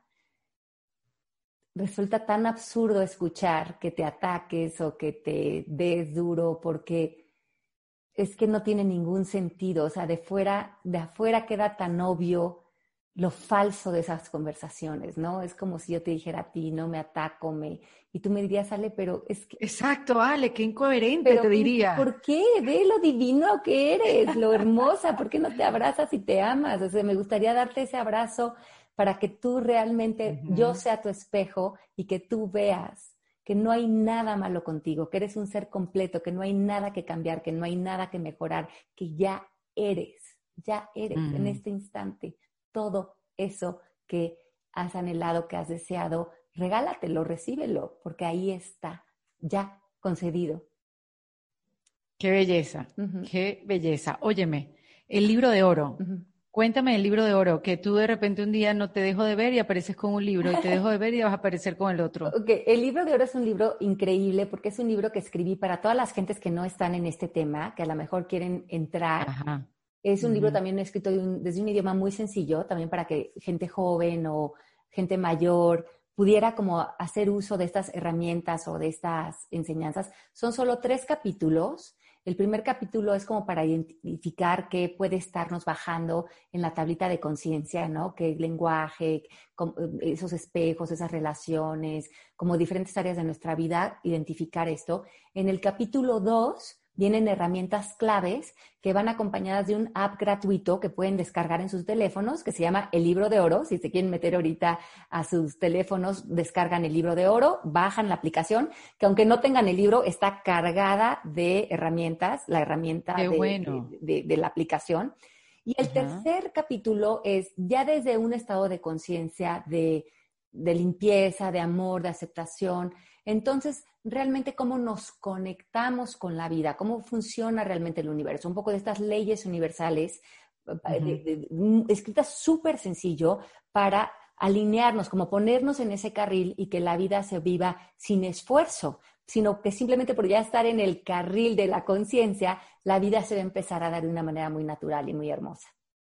resulta tan absurdo escuchar que te ataques o que te des duro porque es que no tiene ningún sentido. O sea, de fuera, de afuera queda tan obvio lo falso de esas conversaciones, ¿no? Es como si yo te dijera a ti, no me ataco, me... y tú me dirías, Ale, pero es que... Exacto, Ale, qué incoherente, Pero, te diría. ¿por qué? Ve lo divino que eres, lo hermosa, ¿por qué no te abrazas y te amas? O sea, me gustaría darte ese abrazo para que tú realmente, Uh-huh. yo sea tu espejo y que tú veas que no hay nada malo contigo, que eres un ser completo, que no hay nada que cambiar, que no hay nada que mejorar, que ya eres, ya eres uh-huh. en este instante. Todo eso que has anhelado, que has deseado, regálatelo, recíbelo, porque ahí está, ya concedido. Qué belleza, uh-huh. qué belleza. Óyeme, el libro de oro. Uh-huh. Cuéntame el libro de oro, que tú de repente un día no te dejo de ver y apareces con un libro, y te dejo de ver y vas a aparecer con el otro. Okay. El libro de oro es un libro increíble porque es un libro que escribí para todas las gentes que no están en este tema, que a lo mejor quieren entrar. Ajá. Es un uh-huh. libro también escrito de un, desde un idioma muy sencillo, también para que gente joven o gente mayor pudiera como hacer uso de estas herramientas o de estas enseñanzas. Son solo tres capítulos. El primer capítulo es como para identificar qué puede estarnos bajando en la tablita de conciencia, ¿no? Qué lenguaje, esos espejos, esas relaciones, como diferentes áreas de nuestra vida, identificar esto. En el capítulo dos vienen herramientas claves que van acompañadas de un app gratuito que pueden descargar en sus teléfonos, que se llama El Libro de Oro. Si se quieren meter ahorita a sus teléfonos, descargan El Libro de Oro, bajan la aplicación, que aunque no tengan el libro, está cargada de herramientas, la herramienta Qué de, bueno. de, de, de la aplicación. Y el uh-huh. tercer capítulo es ya desde un estado de conciencia, de, de limpieza, de amor, de aceptación. Entonces, realmente cómo nos conectamos con la vida, cómo funciona realmente el universo, un poco de estas leyes universales, uh-huh. de, de, de, escritas súper sencillo para alinearnos, como ponernos en ese carril y que la vida se viva sin esfuerzo, sino que simplemente por ya estar en el carril de la conciencia, la vida se va a empezar a dar de una manera muy natural y muy hermosa.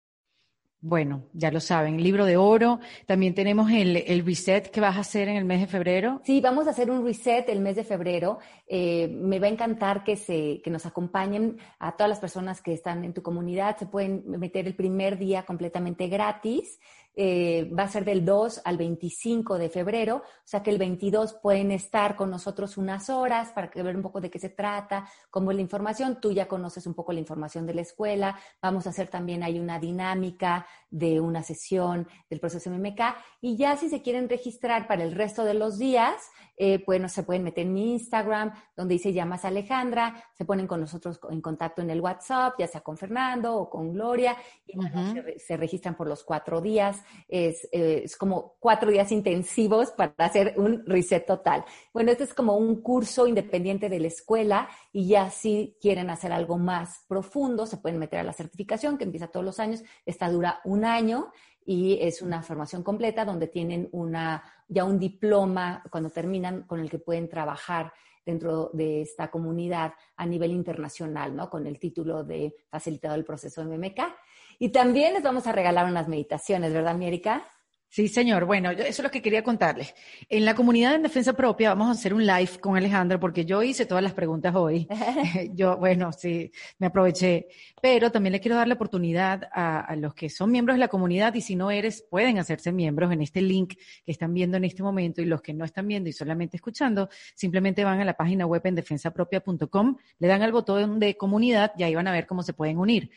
Bueno, ya lo saben, libro de oro. También tenemos el, el reset que vas a hacer en el mes de febrero. Sí, vamos a hacer un reset el mes de febrero. Eh, me va a encantar que, se, que nos acompañen a todas las personas que están en tu comunidad. Se pueden meter el primer día completamente gratis. Eh, va a ser del dos al veinticinco de febrero, o sea que el veintidós pueden estar con nosotros unas horas para que ver un poco de qué se trata, cómo es la información. Tú ya conoces un poco la información de la escuela. Vamos a hacer también ahí una dinámica de una sesión del proceso M M K, y ya si se quieren registrar para el resto de los días, eh, bueno, se pueden meter en mi Instagram, donde dice llamas Alejandra, se ponen con nosotros en contacto en el WhatsApp, ya sea con Fernando o con Gloria, y bueno, uh-huh. se, se registran por los cuatro días. Es, eh, es como cuatro días intensivos para hacer un reset total. Bueno, este es como un curso independiente de la escuela, y ya si quieren hacer algo más profundo, se pueden meter a la certificación que empieza todos los años. Esta dura un año y es una formación completa donde tienen una, ya un diploma cuando terminan con el que pueden trabajar dentro de esta comunidad a nivel internacional, ¿no? Con el título de facilitador del proceso M M K. Y también les vamos a regalar unas meditaciones, ¿verdad, mi Erika? Sí, señor. Bueno, yo, eso es lo que quería contarles. En la comunidad en Defensa Propia vamos a hacer un live con Alejandra, porque yo hice todas las preguntas hoy. Yo, bueno, sí, me aproveché. Pero también le quiero dar la oportunidad a, a los que son miembros de la comunidad, y si no eres, pueden hacerse miembros en este link que están viendo en este momento, y los que no están viendo y solamente escuchando, simplemente van a la página web en defensa propia punto com, le dan al botón de comunidad y ahí van a ver cómo se pueden unir.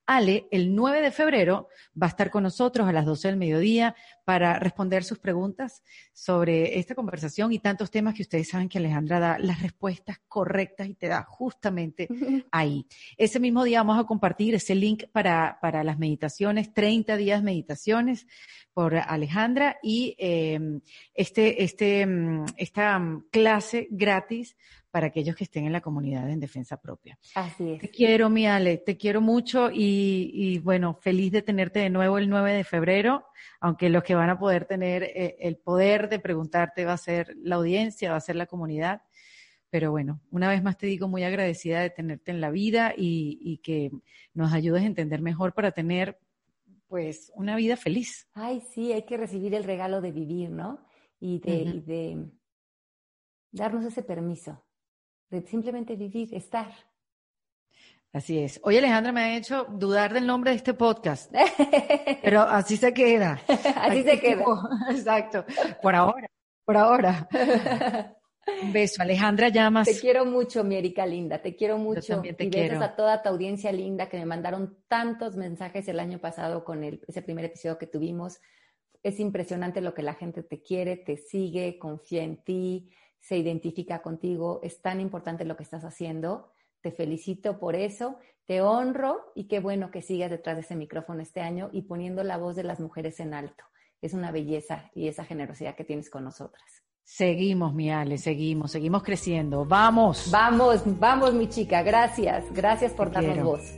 Ale, el nueve de febrero, va a estar con nosotros a las doce del mediodía para responder sus preguntas sobre esta conversación y tantos temas que ustedes saben que Alejandra da las respuestas correctas y te da justamente ahí. Ese mismo día vamos a compartir ese link para, para las meditaciones, treinta días meditaciones por Alejandra y eh, este, este, esta clase gratis para aquellos que estén en la comunidad en Defensa Propia. Así es. Te quiero, mi Ale, te quiero mucho y, y bueno, feliz de tenerte de nuevo el nueve de febrero, aunque los que van a poder tener eh, el poder de preguntarte va a ser la audiencia, va a ser la comunidad. Pero bueno, una vez más te digo muy agradecida de tenerte en la vida y, y que nos ayudes a entender mejor para tener pues una vida feliz. Ay, sí, hay que recibir el regalo de vivir, ¿no? Y de, uh-huh. y de darnos ese permiso. De simplemente vivir, estar. Así es. Oye, Alejandra, me ha hecho dudar del nombre de este podcast, pero así se queda. así se queda. Exacto. Por ahora, por ahora. Un beso, Alejandra Llamas. Te quiero mucho, mi Erika linda, te quiero mucho. Yo también te y quiero. besos a toda tu audiencia linda que me mandaron tantos mensajes el año pasado con el, ese primer episodio que tuvimos. Es impresionante lo que la gente te quiere, te sigue, confía en ti, se identifica contigo, es tan importante lo que estás haciendo, te felicito por eso, te honro y qué bueno que sigas detrás de ese micrófono este año y poniendo la voz de las mujeres en alto. Es una belleza y esa generosidad que tienes con nosotras. Seguimos, mi Ale, seguimos, seguimos creciendo. ¡Vamos! Vamos, vamos, mi chica, gracias, gracias por darnos Quiero. voz.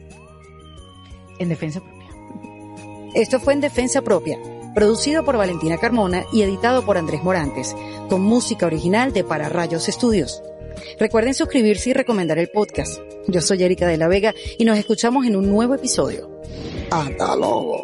En Defensa Propia. Esto fue En Defensa Propia, producido por Valentina Carmona y editado por Andrés Morantes, con música original de Para Rayos Estudios. Recuerden suscribirse y recomendar el podcast. Yo soy Erika de la Vega y nos escuchamos en un nuevo episodio. ¡Hasta luego!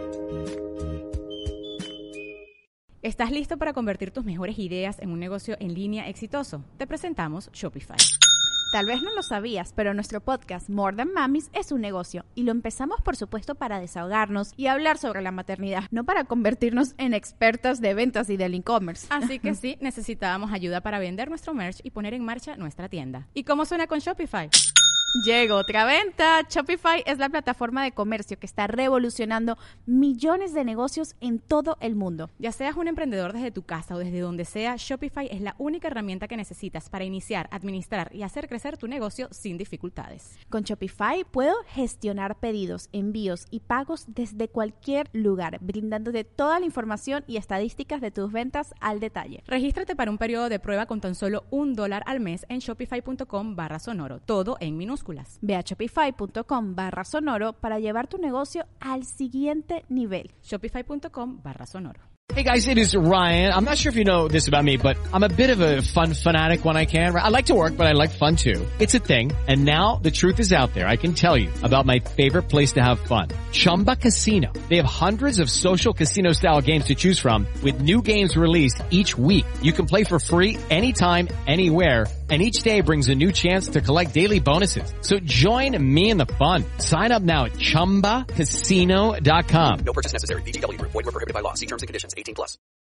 ¿Estás listo para convertir tus mejores ideas en un negocio en línea exitoso? Te presentamos Shopify. Tal vez no lo sabías, pero nuestro podcast More Than Mamis es un negocio y lo empezamos por supuesto para desahogarnos y hablar sobre la maternidad, no para convertirnos en expertas de ventas y del e-commerce. Así que sí, necesitábamos ayuda para vender nuestro merch y poner en marcha nuestra tienda. ¿Y cómo suena con Shopify? Llegó otra venta. Shopify es la plataforma de comercio que está revolucionando millones de negocios en todo el mundo. Ya seas un emprendedor desde tu casa o desde donde sea, Shopify es la única herramienta que necesitas para iniciar, administrar y hacer crecer tu negocio sin dificultades. Con Shopify puedo gestionar pedidos, envíos y pagos desde cualquier lugar, brindándote toda la información y estadísticas de tus ventas al detalle. Regístrate para un periodo de prueba con tan solo un dólar al mes en shopify.com barra sonoro, todo en minúsculas. Ve a shopify.com barra sonoro para llevar tu negocio al siguiente nivel. Shopify.com barra sonoro. Hey guys, it is Ryan. I'm not sure if you know this about me, but I'm a bit of a fun fanatic when I can. I like to work, but I like fun too. It's a thing. And now the truth is out there. I can tell you about my favorite place to have fun. Chumba Casino. They have hundreds of social casino style games to choose from with new games released each week. You can play for free anytime, anywhere. And each day brings a new chance to collect daily bonuses. So join me in the fun. Sign up now at chumba casino dot com. No purchase necessary. V G W Group. Void where prohibited by law. See terms and conditions. eighteen plus.